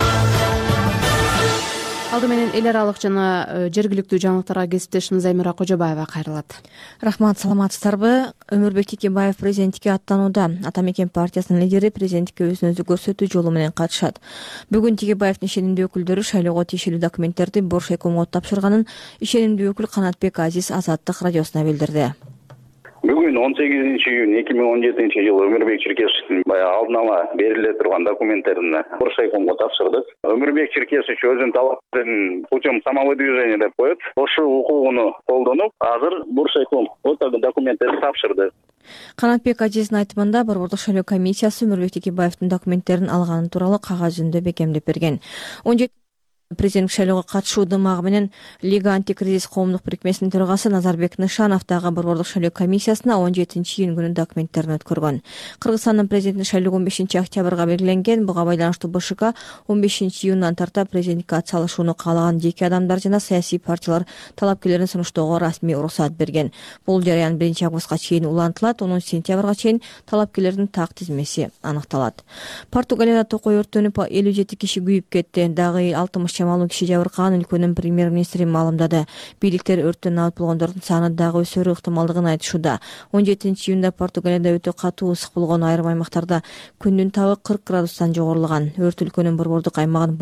Алды менен эл аралык жана жергиликтүү жаңылыктарга кесиптешибиз Аймира Кожобаева кайрылат. Рахмат, саламатсыздарбы? Өмүрбек Текебаев президенттикке аттанууда. Ата Мекен партиясынын лидери президенттикке өзүн өзү көрсөтүү жолу менен катышат. Бүгүн Текебаевдин ишенимдүү өкүлдөрү шайлоого тиешелүү документтерди Боршайкомго тапшырганын ишенимдүү өкүл Канатбек Азиз Азаттык радиосуна билдирди. Бүгүн 18-июнь 2017-жылы Өмүрбек Черкесовдун алдын ала бериле турган документтерин Боршайкомго тапшырдык. Өмүрбек Черкесович өзүнүн талаптарын путем самовыдвижения деп коет. Ошол укугуну колдонуп, азыр Боршайком документтерин тапшырды. Канатбек Азиздин айтымында Борбордук шайлоо комиссиясы Өмүрбек Текебаевдин документтерин алганы тууралуу кагаз жүзүндө бекемдеп берген. Президент шайлоого катышуу дымагы менен Лига антикризис коомдук бирикмесинин төрагасы Назарбек Нышанов дагы Борбордук шайлоо комиссиясына 17-июнь күнү документтерин өткөргөн. Кыргызстандын президентин шайлоого 15-октябрга белгиленген. Буга байланыштуу БШК 15-июндан тарта президенттикке ат салышууну каалаган жеке адамдар жана саясий партиялар талапкерлерин сунуштоого расмий уруксат берген. Бул жарыян 1-августка чейин улантылат, 10-сентябрга чейин талапкерлердин так тизмеси аныкталат. Португалияда токой өрттөнүп 57 киши күйүп кетти. Дагы 60 чамалуу киши жабыркаган өлкөнүн премьер-министри маалымдады. Бийликтер өрттөн абат болгондордун саны дагы өсөрү ыктымалдыгын айтышууда. 17-июнда Португалияда өтө катуу ысык болгон айрым аймактарда күндүн табы 40 градустан жогорулаган. Өрт өлкөнүн борбордук аймагын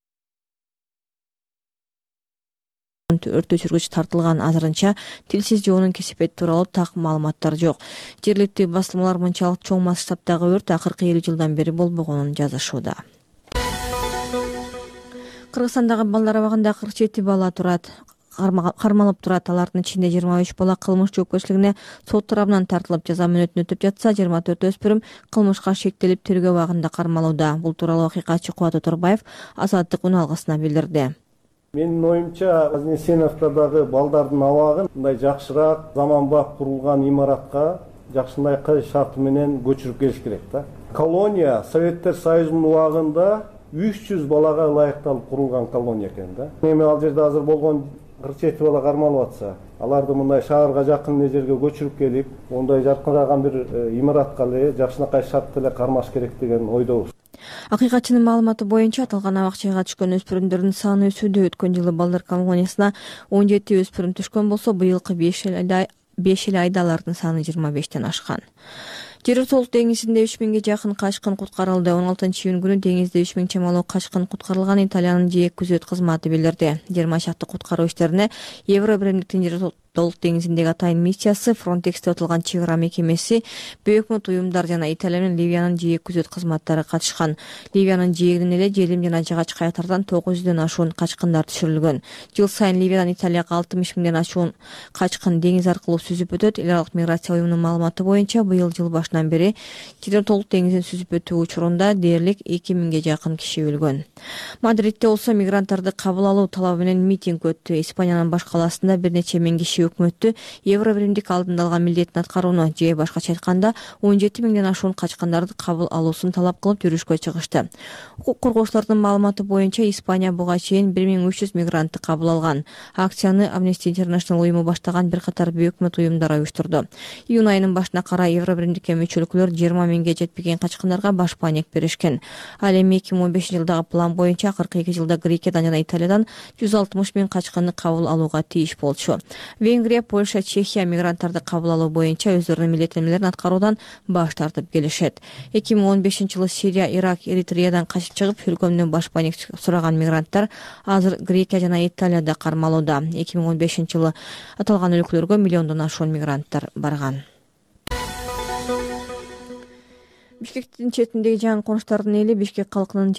өрт өчүргүч тартылган. Азырынча тилсиз жоонун кесепети тууралуу так маалыматтар жок. Жергиликтүү басылмалар мынчалык чоң масштабтагы өрт акыркы 50 жылдан бери болбогонун жазышууда. Кыргызстандагы балдар абагында 47 бала турат. Кармалып турат. Алардын ичинде 23 бала кылмыш жоопкерчилигине сот тарабынан тартылып жаза мөөнөтүн өтүп жатса, 24 өспүрүм кылмышка шектелип тергөө абагында кармалууда. Бул тууралуу акыйкатчы Кубат Оторбаев Азаттык үн алгысына билдирди. Менин оюмча, Вознесеновдо дагы балдардын абагын мындай жакшыраак, заманбап курулган имаратка жакшындай шарты менен көчүрүп келиш керек да. Колония Советтер Союзунун убагында 300 балага ылайыкталып курулган колония экен да. Эми ал жерде азыр болгон 47 бала кармалып атса, аларды мындай шаарга жакын жерге көчүрүп келип, ондай жаркыраган бир имаратка эле жакшынакай шартта эле кармаш керек деген ойдобуз. Акыйкатчынын маалыматы боюнча аталган абакчага түшкөн өспүрүмдөрдүн саны өсүүдө. Өткөн жылы балдар колониясына 17 өспүрүм түшкөн болсо, быйылкы 5 эл айда алардын саны 25тен ашкан. Жер Соолук деңизинде 3000ге жакын качкын куткарылды. 16-июнь күнү деңизде 3000 чамалуу качкын куткарылган Италиянын жээк күзөт кызматы билдирди. 20 шакты куткаруу иштерине Евро биримдиктин Жер Соолук деңизиндеги атайын миссиясы, Фронтексте отулган чек ара мекемеси, бөйөкмөт уюмдар жана Италия менен Ливиянын жээк күзөт кызматтары катышкан. Ливиянын жээгинен эле Желим жана Жагач кайыктардан 900дөн ашуун качкындар түшүрүлгөн. Жыл сайын Ливиядан Италияга 60 миңден ашуун качкын деңиз аркылуу сүзүп өтөт. Эл аралык миграция уюмунун маалыматы боюнча, быйыл жыл башынан бери Жер Соолук деңизин сүзүп өтүү учурунда дээрлик 2000ге жакын киши өлгөн. Мадридде болсо мигранттарды кабыл алуу талабы менен митинг өттү. Испаниянын баш калаасында бир нече миң киши өкмөттү Евробиримдик алдында алган милдетин аткарууну же башкача айтканда 17 миңден ашуун качкандарды кабыл алуусун талап кылып жүрүшкө чыгышты. Укук коргоочулардын маалыматы боюнча Испания буга чейин 1300 мигрантты кабыл алган. Акцияны Amnesty International уюму баштаган бир катар өкмөт уюмдары уюштурду. Июнь айынын башына карай Евробиримдикке мүчөлүклөр 20 миңге жетпеген качкандарга баш паек беришкен. Ал эми 2015 жылдагы план боюнча 42 жылда Грекиядан жана Италиядан 160 миң качканды кабыл алууга тийиш болчу. Венгрия, Польша, Чехия мигранттарды кабыл алуу боюнча өздөрүнүн милдеттенмелерин аткаруудан баш тартып келишет. 2015 жылы Сирия, Ирак, Эритреядан качып чыгып өлкөмдөн баш паек сураган мигранттар азыр Грекия жана Италияда кармалууда. 2015 жылы аталган өлкөлөргө миллиондон ашуун мигранттар барган. Бишкектин четиндеги жаңы конуштардын эли Бишкек калкынын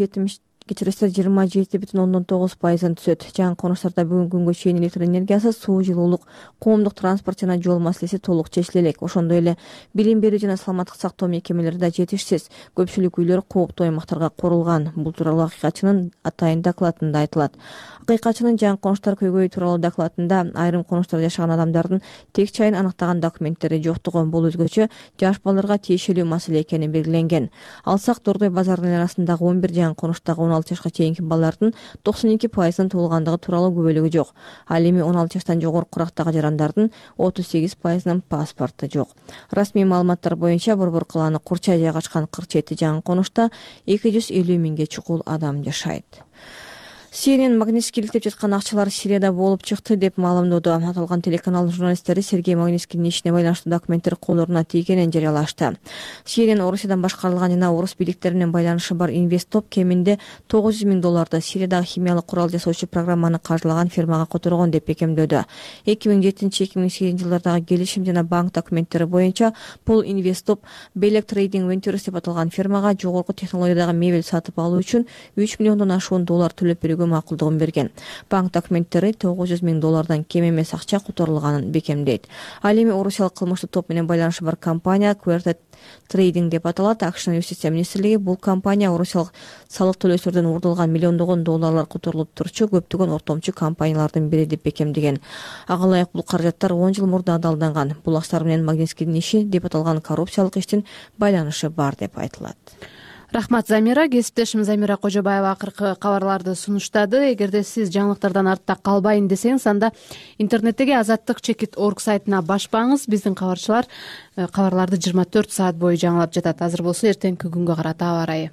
27,9%-ын түзөт. Жаңы конуштарда бүгүнкү күнгө чейин электр энергиясы, суу, жылуулук, коомдук транспорт жана жол маселеси толук чечиле элек. Ошондой эле билим берүү жана саламаттык сактоо мекемелери да жетишсиз. Көпчүлүк үйлөр кооптуу аймактарга курулган. Бул тууралуу Акыйкатчынын атайын докладында айтылат. Акыйкатчынын жаңы конуштар көйгөйү тууралуу докладында айрым конуштарда жашаган адамдардын тек чайын аныктаган документтери жоктугу, бул өзгөчө жаш балдарга тиешелүү маселе экени белгиленген. Алсак Дордой базарынын арасындагы 11 жаңы конуштагы 16 жашка чейинки балдардын 92%-ын толгандыгы тууралуу күбөлүгү жок. Ал эми 16 жаштан жогорку курактагы жарандардын 38%-нын паспорту жок. Расмий маалыматтар боюнча Борбор калааны Курчай жайгашкан 47 жаңы конушта 250 миңге чукул адам жашайт. Сирияның Магнитский иликтеп жаткан акчалар Сирияда болуп чыкты деп маалымдоодо. Аталган телеканалдын журналисттери Сергей Магнитскийдин ишине байланыштуу документтер колдоруна тийгенин жарыялашты. Сирияның Орусиядан башкарылган жана орус бийликтери менен байланышы бар Инвестоп кеминде $900 миң Сириядагы химиялык курал жасоочу программаны каржылаган фирмага которгон деп бекемдөөдө. 2007-2008 жылдардагы келишим жана банк документтери боюнча бул Инвестоп Belek Trading Ventures деп аталган фирмага жогорку технологиядагы мебель сатып алуу үчүн $3 миллиондон ашуун доллар төлөп берүүгө макулдугун берген. Банк документтери $900 миң кем эмес акча которулганын бекемдейт. Ал эми орусиялык кылмыштуу топ менен байланышы бар компания Quartet Trading деп аталат. Акшнын юстиция министрлиги бул компания орусиялык салык төлөөчүлөрдөн урдулган миллиондогон долларлар которулуп турчу көптөгөн ортомчу компаниялардын бири деп бекемдеген. Ага ылайык бул каражаттар 10 жыл мурда адалданган. Бул аштар менен Магнитскийдин иши деп аталган коррупциялык иштин байланышы бар деп айтылат. Рахмат Замира. Кесиптешим Замира Кожобаева акыркы кабарларды сунуштады. Эгерде сиз жаңылыктардан артта калбайын десеңиз, анда интернеттеги azattik.org сайтына башпаңыз. Биздин кабарчылар кабарларды 24 саат бою жаңылап жатат. Азыр болсо эртеңки күнгө карата аба ырайы.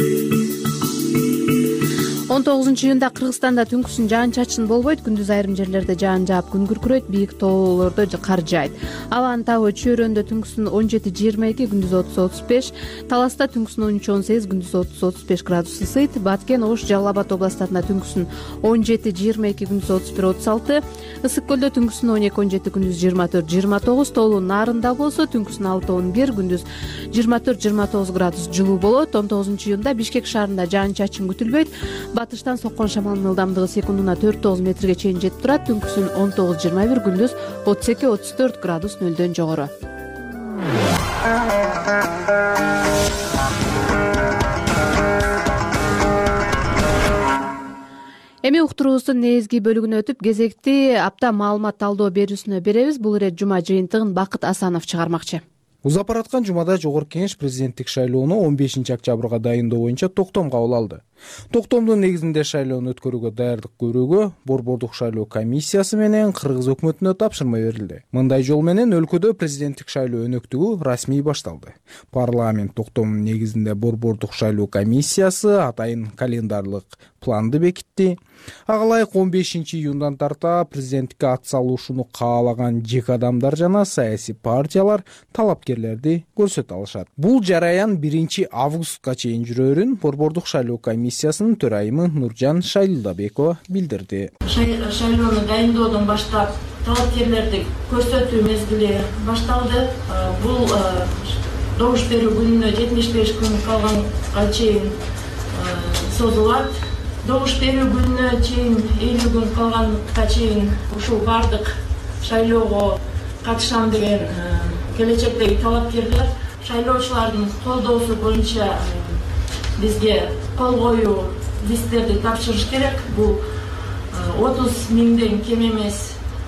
19 июнда Кыргызстанда түнкүсүн жаан-чачын болбойт. Күндүз айрым жерлерде жаан жаап, күн күркүрөйт, бийик тоолордо кар жаайт. Алан табы Чөйрөндө түнкүсүн 17-22, күндүз 30-35, Таласта түнкүсүн 13-18, күндүз 30-35 градус ысыйт. Баткен, Ош, Жалал Абад областарында түнкүсүн 17-22, күндүз 31-36, Ысык көлдө түнкүсүн 12-17, күндүз 24-29, Тоолуу Нарында болсо түнкүсүн 6-11, күндүз 24-29 градус жылуу болот. 19 июнда Бишкек шаарында жаан-чачын күтүлбөйт. Батыштан соккон шамалдын ылдамдыгы секундуна 4-9 метрге чейин жетип турат. Түнкүсүн 19-21, күндүз 32-34 градус нөлдөн жогору. Эми уктуруубуздун негизги бөлүгүнө өтүп, кезекти апта маалымат талдоо берүүсүнө беребиз. Бул ирет жума жыйынтыгын Бакыт Асанов чыгармакчы. Узап бараткан жумада Жогорку Кеңеш президенттик шайлоону 15 октябрга дайындоо боюнча токтом кабыл алды. Токтомдун негизинде шайлоону өткөрүүгө даярдык көрүүгө Борбордук шайлоо комиссиясы менен Кыргыз өкмөтүнө тапшырма берилди. Мындай жол менен өлкөдө президенттик шайлоо өнөктүгү расмий башталды. Парламент токтомунун негизинде Борбордук шайлоо комиссиясы атайын календарлык планды бекитти. Ага ылайык 15 июндан тарта президенттикке ат салуушуну каалаган жеке адамдар жана саясий партиялар талапкерлерди көрсөтө алышат. Бул жараян 1 августка чейин жүрөрүн Борбордук шайлоо комиссиясынын төрайымы Нуржан Шайлдабекова билдирди. Шайлоону дайындоодон баштап талапкерлерди көрсөтүү мезгили башталды. Бул добуш берүү күнүнө 75 күн калганга чейин созулат. Добуш берүү күнүнө чейин 50 күн калганга чейин ушул бардык шайлоого катышам деген келечектеги талапкерлер шайлоочулардын колдоосу боюнча бизге кол коюу листтерди тапшырыш керек. Бул 30 миңден кем эмес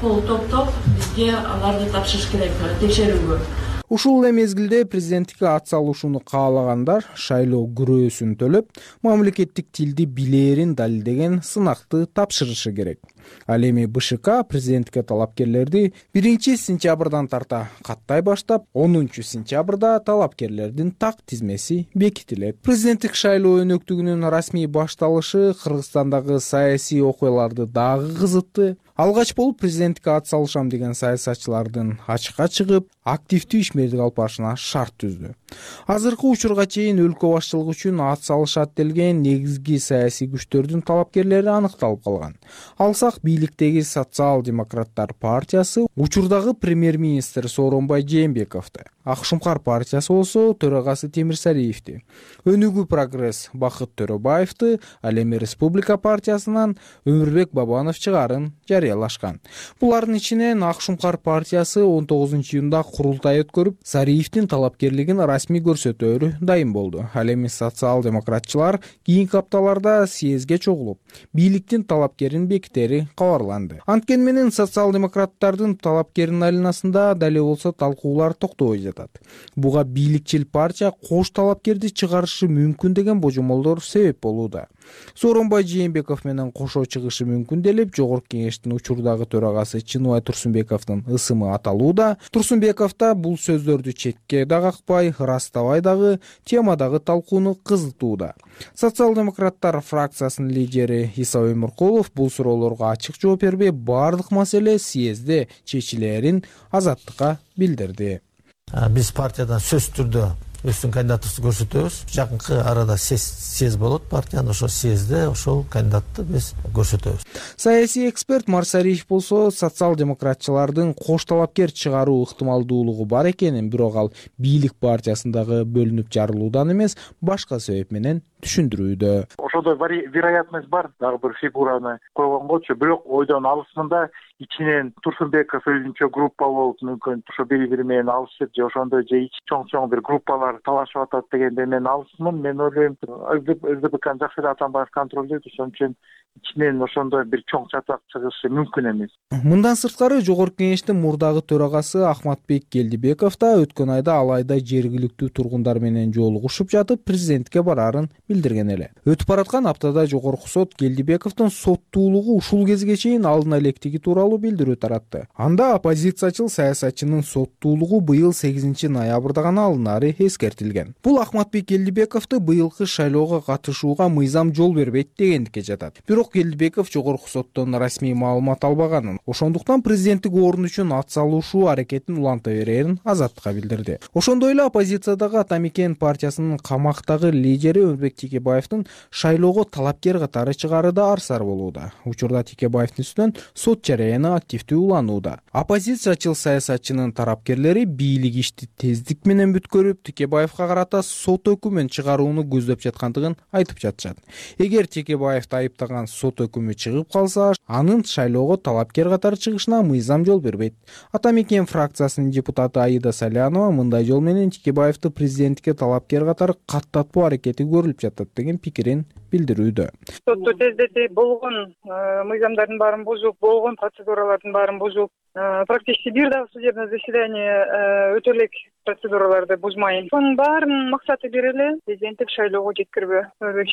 кол топтоп бизге аларды тапшырыш керек текшерүүгө. Ушул эле мезгилде президенттикке ат салышууну каалагандар шайлоо күрөөсүн төлөп, мамлекеттик тилди билээрин далилдеген сынакты тапшырышы керек. Ал эми БШК президенттикке талапкерлерди 1-сентябрдан тарта каттай баштап, 10-сентябрда талапкерлердин так тизмеси бекитилет. Президенттик шайлоо өнөктүгүнүн расмий башталышы Кыргызстандагы саясий окуяларды дагы кызытты. Алгач болуп президенттикке ат салышам деген саясатчылардын ачыкка чыгып, активдүү ишмердик алып барышына шарт түздү. Азыркы учурга чейин өлкө башчылыгы үчүн ат салышат делген негизги саясий күчтөрдүн талапкерлери аныкталып калган. Алсак бийликтеги Социал-демократтар партиясы учурдагы премьер-министр Сооронбай Жээнбековду, Ак Шумкар партиясы болсо төрагасы Темирсариевди, Өнүгүү прогресс Бакыт Төрөбаевди, ал эми Республика партиясынан Өмүрбек Бабанов чыгарын жарыялашкан. Булардын ичинен Ак Шумкар партиясы 19-июнда курултай өткөрүп, Сариевдин талапкерлигин расмий көрсөтөөрү дайым болду. Ал эми социал-демократчылар кийинки апталарда съездге чогулуп, бийликтин талапкерин бекитери кабарланды. Анткени менен социал-демократтардын талапкеринин айланасында дале болсо талкуулар токтобой жатат. Буга бийликчил партия кош талапкерди чыгарышы мүмкүн деген божомолдор себеп болууда. Сооронбай Жээнбеков менен кошо чыгышы мүмкүн делип, Жогорку кеңештин учурдагы төрагасы Чыныбай Турсунбековдун ысымы аталууда. Турсунбеков да бул сөздөрдү четке да какпай, ырастабай дагы темадагы талкууну кызытууда. Социал-демократтар фракциясынын лидери Иса Өмүркулов бул суроолорго ачык жооп бербей, бардык маселе съездде чечилерин Азаттыкка билдирди. Биз партиядан сөзсүз түрдө өздүн кандидатыбызды көрсөтөбүз. Жакынкы арада съезд болот, партиянын ошол съездде ошол кандидатты биз көрсөтөбүз. Саясий эксперт Марсариев болсо социал-демократчылардын кош талапкер чыгаруу ыктымалдуулугу бар экенин, бирок ал бийлик партиясындагы бөлүнүп жарылуудан эмес, башка себеп менен түшүндүрүүдө. Ошондой вероятность бар, дагы бир фигураны койгонгочу, бирок ойдон алысында ичинен Турсунбеков өзүнчө группа болуп, мүмкүн ошо бири-бири менен алышып, же ошондой же чоң бир группалар талашып атат дегенде мен алысмын. Мен ойлойм, ЛДПКны жакшы эле Атамбаев контролдойт, ошон үчүн ичинен ошондой бир чоң чатак чыгышы мүмкүн эмес. Мындан сырткары Жогорку кеңештин мурдагы төрагасы Ахматбек Келдибеков да өткөн айда Алайда жергиликтүү тургундар менен жолугушуп жатып, президентке барарын билдирген эле. Өтүп бараткан аптада Жогорку сот Келдибековдун соттуулугу ушул кезге чейин алына электиги тууралуу билдирүү таратты. Анда оппозициячыл саясатчынын соттуулугу быйыл 8 ноябрда гана алынары эскертилген. Бул Ахматбек Келдибековду быйылкы шайлоого катышууга мыйзам жол бербейт дегендикке жатат. Бирок Келдибеков Жогорку соттон расмий маалымат албаганын, ошондуктан президенттик орун үчүн ат салышуу аракетин уланта берерин Азаттыкка билдирди. Ошондой эле оппозициядагы Атамекен партиясынын камактагы лидери Өмүрбек Текебаевдин шайлоого талапкер катары чыгары да арсар болууда. Учурда Текебаевдин үстүнөн сот жарыяны активдүү уланууда. Оппозициячыл саясатчынын тарапкерлери бийлик ишти тездик менен бүткөрүп, Текебаевга карата сот өкүмүн чыгарууну көздөп жаткандыгын айтып жатышат. Эгер Текебаевди айыптаган сот өкүмү чыгып калса, анын шайлоого талапкер катары чыгышына мыйзам жол бербейт. Атамекен фракциясынын депутаты Аида Салянова мындай жол менен Текебаевди президенттикке талапкер катары каттатуу аракети көрүлүп жатат деген пикирин билдирүүдө. Сотту тездетип болгон мыйзамдардын баарын бузуп, болгон процедуралардын баарын бузуп, практически бир дагы судебное заседание өтө элек процедураларды бузмайын. Сонун баарынын максаты бир эле, президенттик шайлоого жеткирбөө.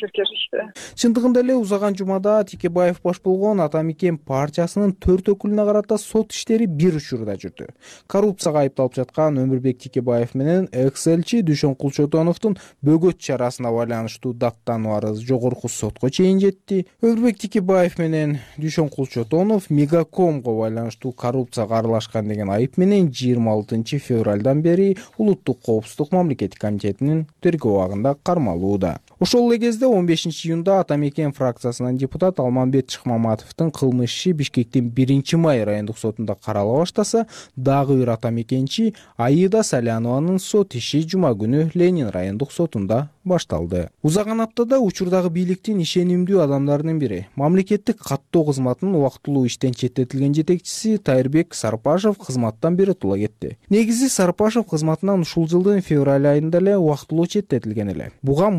Чындыгында эле узаган жумада Текебаев баш болгон Атамекен партиясынын 4 өкүлүнө карата сот иштери бир учурда жүрдү. Коррупцияга айыпталып жаткан Өмүрбек Текебаев менен экс-элчи Дүйшөн Кулчотоновдун бөгөт чарасына байланыштуу даттануу арыз Жогорку сотко чейин жетти. Өмүрбек Текебаев менен Дүйшөн Кулчотонов Мегакомго байланыштуу коррупцияга аралашкан деген айып менен 26 февралдан бери Улуттук коопсуздук мамлекеттик комитетинин тергөө абагында кармалууда. Ошол эле кезде 15 июнда Атамекен фракциясынын депутат Алмамбет Чыкмаматовдун кылмыш иши Бишкектин 1-май райондук сотунда карала баштаса, дагы бир атамекенчи Аида Салянованын сот иши жума күнү Ленин райондук сотунда башталды. Узаган аптада учурдагы бийликтин ишенимдүү адамдарынын бири, мамлекеттик каттоо кызматынын убактылуу иштен четтетилген жетекчиси Тайырбек Сарпашев кызматтан биротула кетти. Негизи Сарпашев кызматынан ушул жылдын февраль айында эле убактылуу четтетилген эле. Буга мурдагы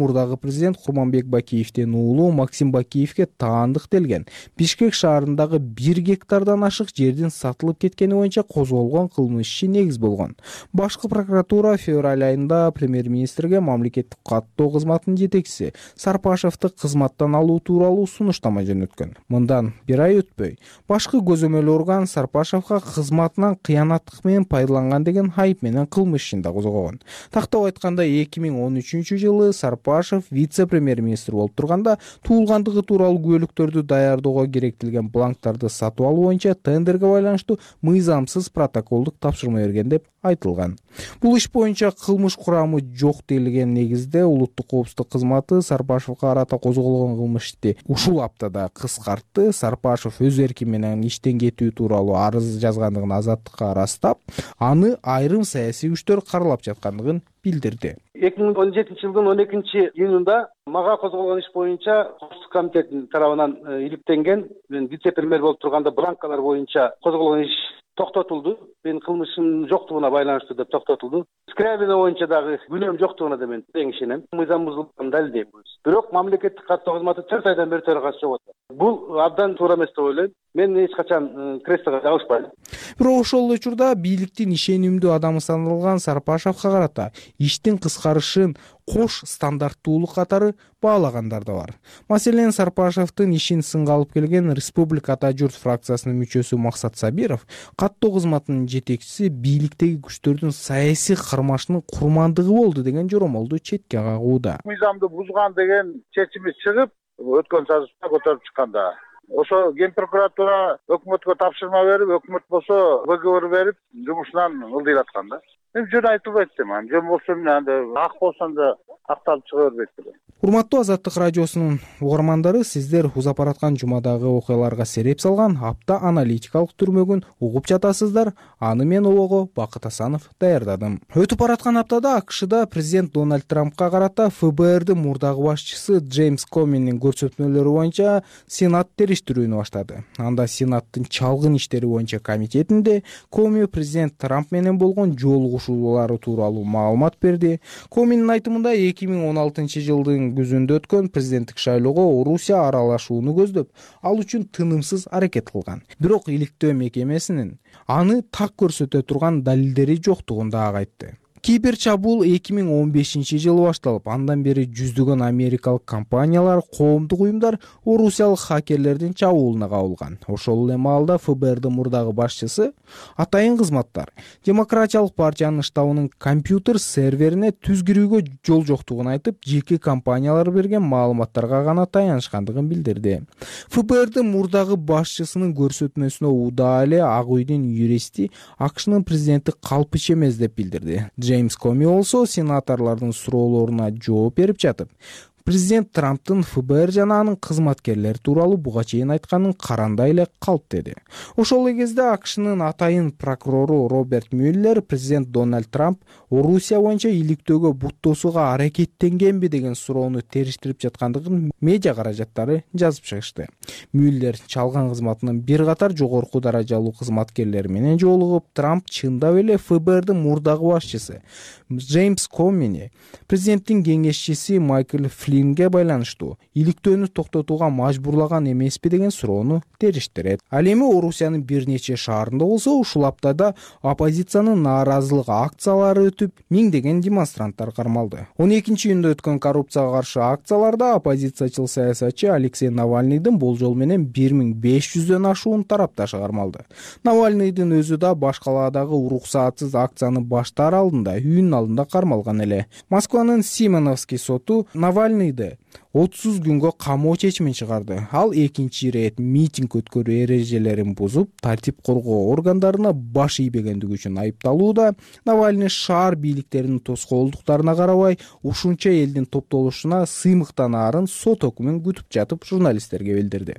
президент Курманбек Бакиевдин уулу Максим Бакиевге таандык делген Бишкек шаарындагы 1 гектардан ашык жердин сатылып кеткени боюнча козголгон кылмыш иши негиз болгон. Башкы прокуратура февраль айында премьер-министрге мамлекеттик каттоо кызматынын жетекчиси Сарпашевди кызматтан алуу тууралуу сунуштама жөнөткөн. Мындан 1 ай өтпөй, башкы көзөмөл орган Сарпашевга кызматынан кыянаттык менен пайдаланган деген айып менен кылмыш ишин да козгогон. Тактап айтканда 2013-жылы Сарпашев вице-премьер-министр болуп турганда туулгандыгы тууралуу күбөлүктөрдү даярдоого керектелген бланктарды сатып алуу боюнча тендерге байланыштуу мыйзамсыз протоколдук тапшырма берген деп айтылган. Бул иш боюнча кылмыш курамы жок делген негизде улуттук коопсуздук кызматы Сарпашевга карата козголгон кылмышты ушул аптада кыскартты. Сарпашев өз эрки менен иштен кетүү тууралуу арыз жазгандыгын Азаттыкка ырастап, аны айрым саясий күчтөр каралап жаткандыгын билдирди. 2017-жылдын 12-июнунда мага козголгон иш боюнча Коопсуздук комитетинин тарабынан иликтенген, мен вице-премьер болуп турганда бланкалар боюнча козголгон иш токтотулду. Мен кылмышым жоктугуна байланыштуу деп токтотулду. Скрябина боюнча дагы күнөөм жоктугуна да мен тең ишенем. Мыйзам бузулганын далилдейм. Бирок мамлекеттик каттоо кызматы 4 айдан бери төрагасы жок атат. Бул абдан туура эмес деп ойлойм. Мен эч качан креслого жабышпайм. Бирок ошол учурда бийликтин ишенимдүү адамы саналган Сарпашевга карата иштин кыскарышын кош стандарттуулук катары баалагандар да бар. Маселен, Сарпашевдин ишин сынга алып келген Республика Ата журт фракциясынын мүчөсү Максат Сабиров каттоо кызматынын жетекчиси бийликтеги күчтөрдүн саясий кармашынын курмандыгы болду деген жоромолду четке кагууда. Мыйзамды бузган деген чечими чыгып, өткөн сазышта көтөрүп чыкканда ошо Ген прокуратура өкмөткө тапшырма берип, өкмөт болсо БГБ берип, жумушунан ылдыйраткан да. Мен жөн айтылбайт дейм. Жөн болсо мен ак болсом да акталып чыга бербейт дейм. Урматтуу Азаттык радиосунун угармандары, сиздер узап бараткан жумадагы окуяларга сереп салган апта аналитикалык түрмөгүн угуп жатасыздар. Аны мен Обого Бакыт Асанов даярдадым. Өтүп бараткан аптада АКШда президент Дональд Трампка карата ФБРдин мурдагы башчысы Джеймс Коминин көрсөтмөлөрү боюнча Сенат териштирүүнү баштады. Анда Сенаттын чалгын иштери боюнча комитетинде Коми президент Трамп менен болгон жолугушуулары тууралуу маалымат берди. Коминин айтымында 2016-жылдын күзүндө өткөн президенттик шайлоого Орусия аралашууну көздөп, ал үчүн тынымсыз аракет кылган. Бирок иликтөө мекемесинин аны так көрсөтө турган далилдери жоктугун дагы айтты. Кибер чабуул 2015-жылы башталып, андан бери жүздөгөн америкалык компаниялар, коомдук уюмдар орусиялык хакерлердин чабуулуна кабылган. Ошол эле маалда ФБРдин мурдагы башчысы атайын кызматтар Демократиялык партиянын штабынын компьютер серверине түз кирүүгө жол жоктугун айтып, жеке компаниялар берген маалыматтарга гана таянышкандыгын билдирди. ФБРдин мурдагы башчысынын көрсөтмөсүнө удаа эле Ак үйдүн юристи АКШнын президенти калпыч эмес деп билдирди. Джеймс Коми болсо сенаторлордун суроолоруна жооп берип жатып, президент Трамптын ФБР жана анын кызматкерлери тууралуу буга чейин айтканын карандай эле калп деди. Ошол эле кезде АКШнын атайын прокурору Роберт Мюллер президент Дональд Трамп Орусия боюнча иликтөөгө буттоосуга аракеттенгенби деген суроону териштирип жаткандыгын медиа каражаттары жазып чыгышты. Мюллер чалган кызматынын бир катар жогорку даражалуу кызматкерлери менен жолугуп, Трамп чындап эле ФБРдин мурдагы башчысы Джеймс Комини президенттин кеңешчиси Майкл Флиннге байланыштуу иликтөөнү токтотууга мажбурлаган эмеспи деген суроону териштирет. Ал эми Орусиянын бир нече шаарында болсо, ушул аптада оппозициянын нааразылык акциялары өтүп, миңдеген демонстранттар кармалды. 12-июнда өткөн коррупцияга каршы акцияларда оппозициячыл саясатчы Алексей Навальныйдын болжол менен 1500дөн ашуун тарапташы кармалды. Навальныйдын өзү да баш калаадагы уруксаатсыз акцияны баштаар алдында үйүнүн алдында кармалган эле. Москванын Симоновский соту Навальныйды 30 күнгө камоо чечимин чыгарды. Ал экинчи ирет митинг өткөрүү эрежелерин бузуп, тартип коргоо органдарына баш ийбегендиги үчүн айыпталууда. Навальный шаар бийликтеринин тоскоолдуктарына карабай, ушунча элдин топтолушуна сыймыктанаарын сот өкүмүн күтүп жатып журналисттерге билдирди.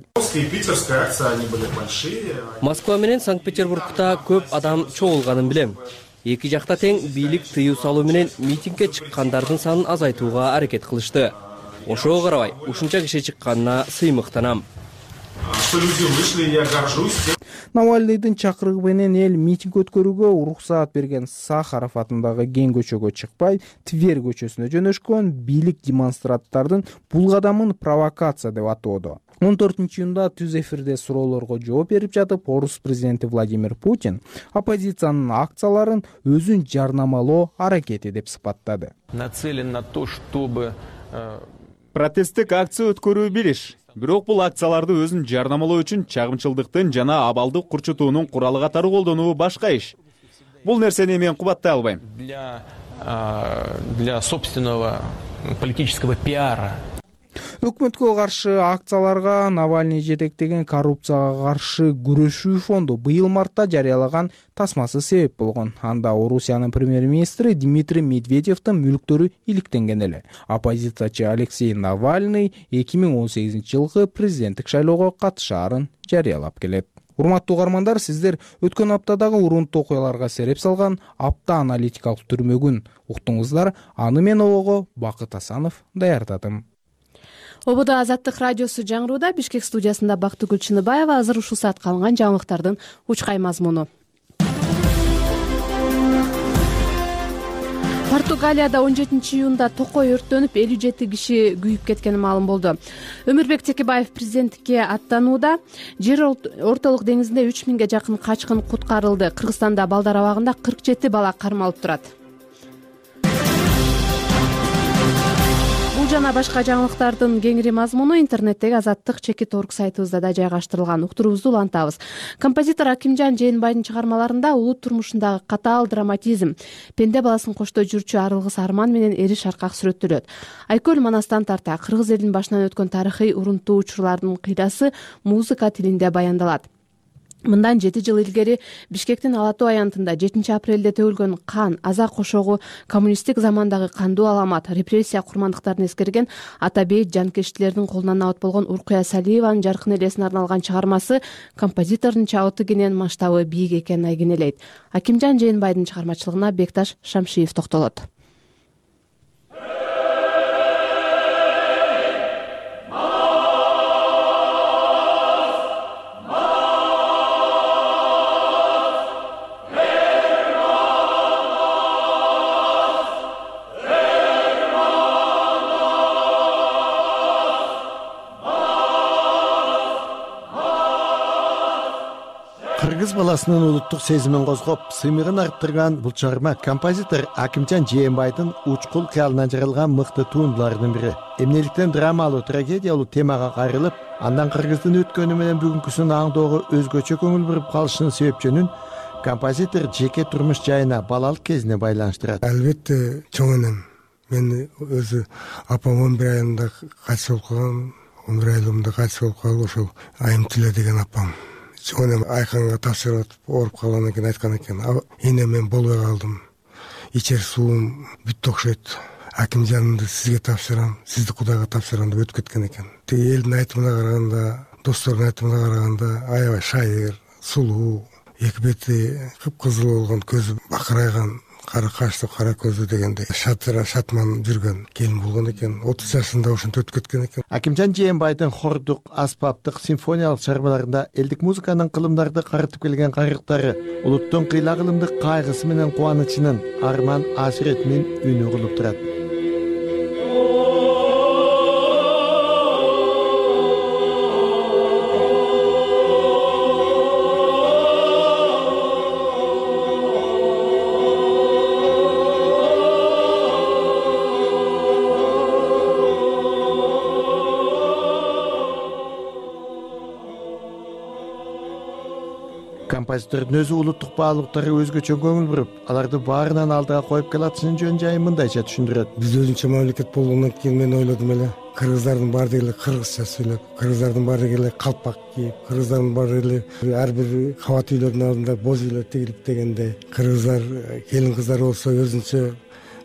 Москва менен Санкт-Петербургда көп адам чогулганын билем. Эки жакта тең бийлик тыюу салуу менен митингге чыккандардын санын азайтууга аракет кылышты. Ошого карабай, ушунча киши чыкканына сыймыктанам. что люди вышли, я горжусь. Навальныйдын чакырыгы менен эл митинг өткөрүүгө уруксаат берген Сахаров атындагы кең көчөгө чыкпай, Тверь көчөсүнө жөнөшкөн бийлик демонстранттардын бул кадамын провокация деп атоодо. 14-июнда түз эфирде суроолорго жооп берип жатып, орус президенти Владимир Путин оппозициянын акцияларын өзүн жарнамалоо аракети деп сыпаттады. Нацелен на то, чтобы протесттик акция өткөрүү билиш. Бирок бул акцияларды өзүн жарнамалоо үчүн чагымчылдыктын жана абалды курчутуунун куралы катары колдонуу башка иш. Бул нерсени мен кубаттай албайм. Для собственного политического пиара. Өкмөткө каршы акцияларга Навальный жетектеген коррупцияга каршы күрөшүү фонду быйыл мартта жарыялаган тасмасы себеп болгон. Анда Орусиянын премьер-министри Дмитрий Медведевдин мүлктөрү иликтенген эле. Оппозициячы Алексей Навальный 2018 жылкы президенттик шайлоого катышаарын жарыялап келет. Урматтуу угармандар, сиздер өткөн аптадагы урунттуу окуяларга сереп салган апта аналитикалык түрмөгүн уктуңуздар. Аны мен Обого Бакыт Асанов даярдадым. Ободо Азаттык радиосу жаңырууда. Бишкек студиясында Бактыгүл Чыныбаева. Азыр ушул саатка алынган жаңылыктардын учкай мазмуну. Португалияда 17 июнда токой өрттөнүп 57 киши күйүп кеткени маалым болду. Өмүрбек Текебаев президенттикке аттанууда. Жер ортолук деңизинде 3000ге жакын качкын куткарылды. Кыргызстанда балдар абагында 47 бала кармалып турат. Бул жана башка жаңылыктардын кеңири мазмуну интернеттеги Азаттык.org сайтыбызда да жайгаштырылган. Уктуруубузду улантабыз. Композитор Акимжан Жээнбайдын чыгармаларында улут турмушундагы катаал драматизм, пенде баласын коштой жүрчү арылгыс арман менен эри шаркак сүрөттөлөт. Айкөл Манастан тарта кыргыз элинин башынан өткөн тарыхый урунттуу учурлардын кыйдасы музыка тилинде баяндалат. Мындан 7 жыл илгери Бишкектин Ала Тоо аянтында 7 апрелде төгүлгөн кан, аза кошогу коммунисттик замандагы кандуу аламат, репрессия курмандыктарын эскерген Атабейт жанкечтилердин колунан абат болгон Уркуя Салиеванын жаркын элесине арналган чыгармасы композитордун чабыты кенен масштабы бийик экенин айгинелейт. Акимжан Жээнбайдын чыгармачылыгына Бекташ Шамшиев токтолот. Кыргыз баласынын улуттук сезимин козгоп, сыймыгын арттырган бул чыгарма композитор Акимжан Жээнбайдын учкул кыялынан жаралган мыкты туындуларынын бири. Эмнеликтен драмалуу, трагедиялуу темага кайрылып, андан кыргыздын өткөнү менен бүгүнкүсүн аңдоого өзгөчө көңүл буруп калышынын себепчөнүн композитор жеке турмуш жайына, балалык кезине байланыштырат. Албетте чоң энем. Мен өзү апам 11 айында кайтыс болуп калган, 11 айлыгымда кайтыс болуп калып, ошол Айымтиле деген апам чоң айканга тапшырып ооруп калган экен, айткан экен. Эне мен болбой калдым. Ичер суум бүттү окшойт. Акимжанымды сизге тапшырам, сизди Кудайга тапшырам деп өтүп кеткен экен. Тиги элдин айтымына караганда, достордун айтымына караганда аябай шайыр, сулуу, эки бети кыпкызыл болгон, көзү бакырайган, кара каштуу, кара көзү дегендей шатман жүргөн келин болгон экен. 30 жашында ошентип өтүп кеткен экен. Акимжан Жээнбайдын хордук, аспаптык, симфониялык чыгармаларында элдик музыканын кылымдарды карытып келген кайрыктары, улуттун кыйлагылымдык кайгысы менен кубанычынын, арман асиретинин үнү кылып турат. Композитордун өзү улуттук баалуулуктарга өзгөчө көңүл буруп, аларды баарынан алдыга коюп келатышынын жөн жайын мындайча түшүндүрөт. Биз өзүнчө мамлекет болгондон кийин мен ойлодум эле, кыргыздардын баары эле кыргызча сүйлөп, кыргыздардын баары эле калпак кийип, кыргыздардын баары эле ар бир кабат үйлөрдүн алдында боз үйлөр тигилип дегенде, кыргыздар келин кыздар болсо өзүнчө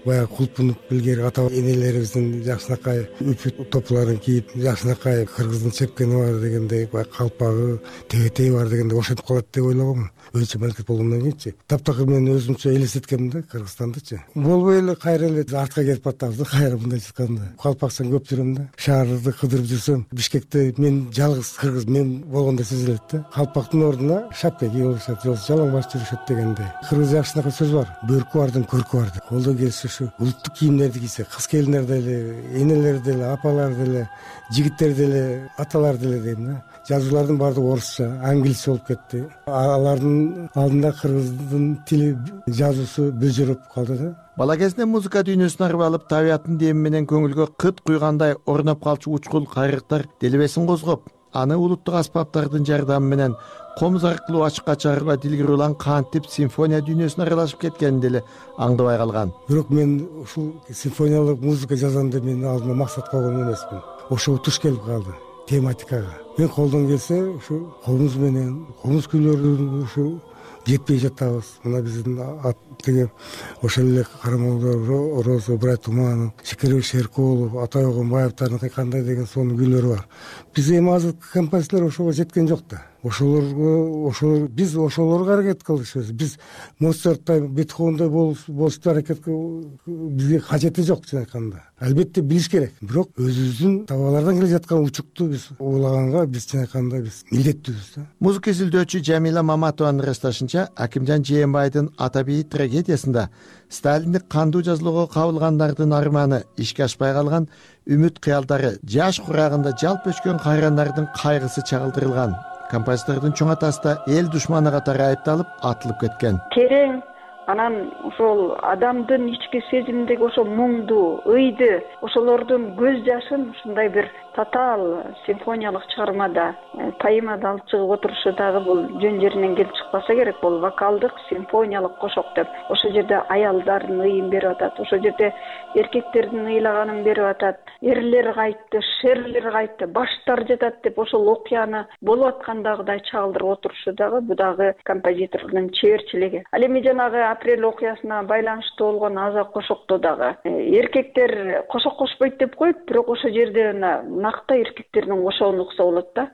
баягы кулпунуп илгери ата энелерибиздин жакшынакай үпүт топуларын кийип, жакшынакай кыргыздын чепкени бар дегендей, баягы калпагы, тебетеги бар дегендей ошентип калат деп ойлогомун. Өзүнчө мамлекет болгондон кийинчи. Таптакыр мен өзүмчө элестеткемин да Кыргызстандычы. Болбой эле кайра эле артка келип атабыз да, кайра мындай чыкканда. Калпакстан көп жүрөм да. Шаарды кыдырып жүрсөм, Бишкекте мен жалгыз кыргыз мен болгондой сезилет да. Калпактын ордуна шапка кийип алышат, жалаң баш жүрүшөт дегендей. Кыргыз жакшынакай сөз бар. Бөркү бардын көркү бар деп. Колдо келсе ушу улуттук кийимдерди кийсе, кыз келиндер деле, энелер деле, апалар деле, жигиттер деле, аталар деле дейм да. Жазуулардын баардыгы орусча, англисче болуп кетти. Алардын алдында кыргыздын тили, жазуусу бөжөрөп калды да. Бала кезинен музыка дүйнөсүн арып алып, табиаттын деми менен көңүлгө кыт куйгандай орноп калчу учкул кайрыктар делебесин козгоп, аны улуттук аспаптардын жардамы менен комуз аркылуу ачыкка чыгарууга дилгир улан кантип симфония дүйнөсүнө аралашып кеткенин деле аңдабай калган. Бирок мен ушул симфониялык музыка жазам деп мен алдыма максат койгон эмесмин. Ошого туш келип калды тематикага. Мен колдон келсе ушу комуз менен, комуз күйлөрүн ушу жетпей жатабыз. Мына биздин тиги ошол эле Карамолдо Роза, Ыбырай Туманов, Шекербек Шеркулов, Атай Огонбаевдин кандай деген сонун күйлөрү бар. Биз эми азыркы композиторлор ошого жеткен жок да. Биз ошолорго аракет кылышыбыз. Биз Моцарттай, Бетховендай болушту аракет бизге кажети жок чын айтканда. Албетте билиш керек. Бирок өзүбүздүн табалардан келе жаткан учукту биз улаганга биз чын айтканда биз милдеттүүбүз да. Музыка изилдөөчү Жамила Маматованын ырасташынча, Акимжан Жээнбайдын Ата бейи трагедиясында Сталиндик кандуу жазалоого кабылгандардын арманы ишке ашпай калган, үмүт кыялдары жаш курагында жалп өчкөн кайрандардын кайгысы чагылдырылган. Композитордун чоң атасы да эл душманы катары айыпталып атылып кеткен. Терең анан ошол адамдын ички сезиминдеги ошол муңду, ыйды, ошолордун көз жашын ушундай бир татаал симфониялык чыгармада, поэмада алып чыгып отурушу дагы бул жөн жеринен келип чыкпаса керек. Бул вокалдык симфониялык кошок деп. Ошол жерде аялдардын ыйын берип атат, ошол жерде эркектердин ыйлаганын берип атат. Эрлер кайтты, шерлер кайтты, баштар жатат деп ошол окуяны болуп аткандагыдай чагылдырып отурушу дагы бул дагы композитордун чеберчилиги. Ал эми жанагы апрель окуясына байланыштуу болгон аза кошокто дагы эркектер кошок кошпойт деп коет, бирок ошол жерде накта эркектердин кошогун укса болот да.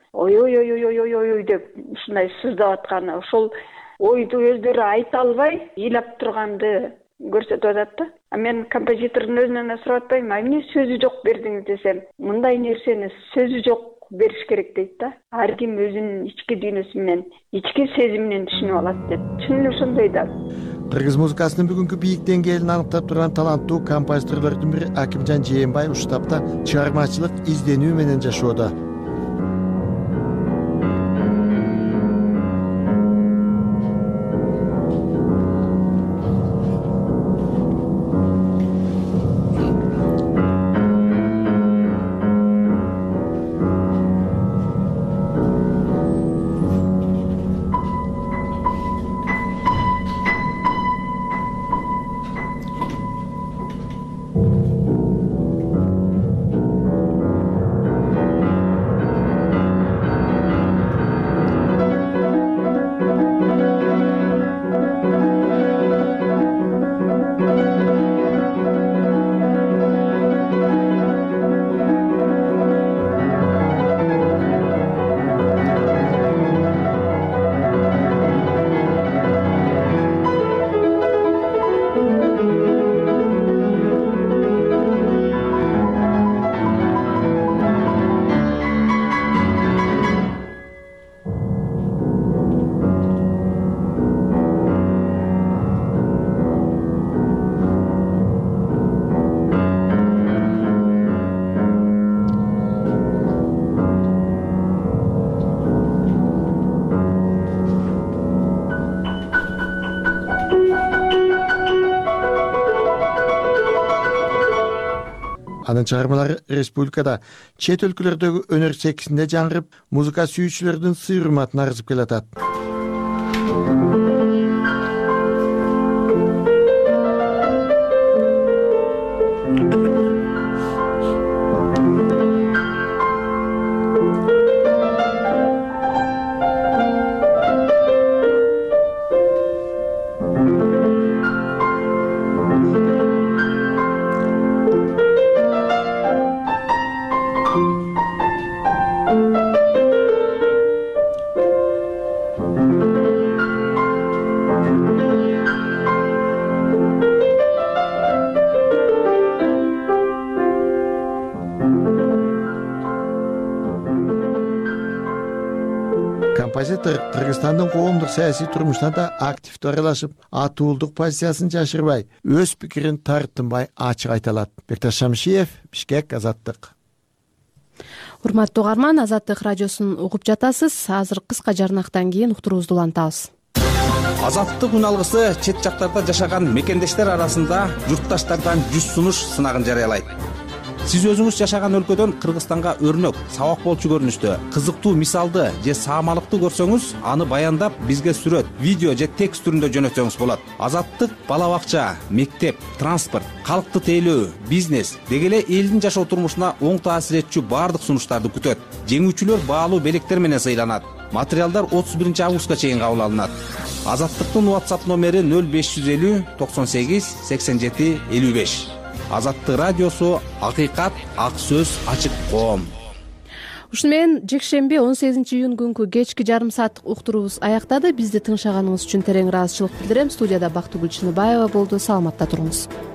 Ой деп ушундай сыздап атканы, ошол ойду өздөрү айта албай ыйлап турганды көрсөтүп атат да. Мен композитордун өзүнөн сурап атпайм, эмне сөзү жок бердиңиз десем, мындай нерсени сөзү жок бериш керек дейт да. Ар ким өзүнүн ички дүйнөсү менен, ички сезиминен түшүнүп алат деп. Чын эле ошондой да. Кыргыз музыкасынын бүгүнкү бийик деңгээлин аныктап турган таланттуу композиторлордун бири Акимжан Жээнбай ушул тапта чыгармачылык изденүү менен жашоодо. Анын чыгармалары республикада чет өлкөлөрдөгү өнөр секисинде жаңырып, музыка сүйүүчүлөрдүн сый урматына арзып келатат. композитор Кыргызстандын коомдук саясий турмушуна да активдүү аралашып, атуулдук позициясын жашырбай, өз пикирин тартынбай ачык айта алат. Бекташ Шамшиев, Бишкек, Азаттык. Урматтуу угарман, Азаттык радиосун угуп жатасыз. Азыр кыска жарнактан кийин уктуруубузду улантабыз. Азаттык үн алгысы чет жактарда жашаган мекендештер арасында журтташтардан 100 сунуш сынагын жарыялайт. Сиз өзүңүз жашаган өлкөдөн Кыргызстанга өрнөк, сабак болчу көрүнүштө, кызыктуу мисалды же саамалыкты көрсөңүз, аны баяндап бизге сүрөт, видео же текст түрүндө жөнөтсөңүз болот. Азаттык бала бакча, мектеп, транспорт, калкты тейлөө, бизнес деги эле элдин жашоо турмушуна оң таасир этчү баардык сунуштарды күтөт. Жеңүүчүлөр баалуу белектер менен сыйланат. Материалдар 31 августка чейин кабыл алынат. Азаттыктын WhatsApp номери 0550 98 87 55. Азаттык радиосу акыйкат, ак сөз, ачык коом. Ушуну менен жекшемби 18-июнь күнкү кечки жарым сааттык уктуруубуз аяктады. Бизди тыңшаганыңыз үчүн терең ыраазычылык билдирем. Студияда Бактыгүл Чыныбаева болду. Саламатта туруңуз.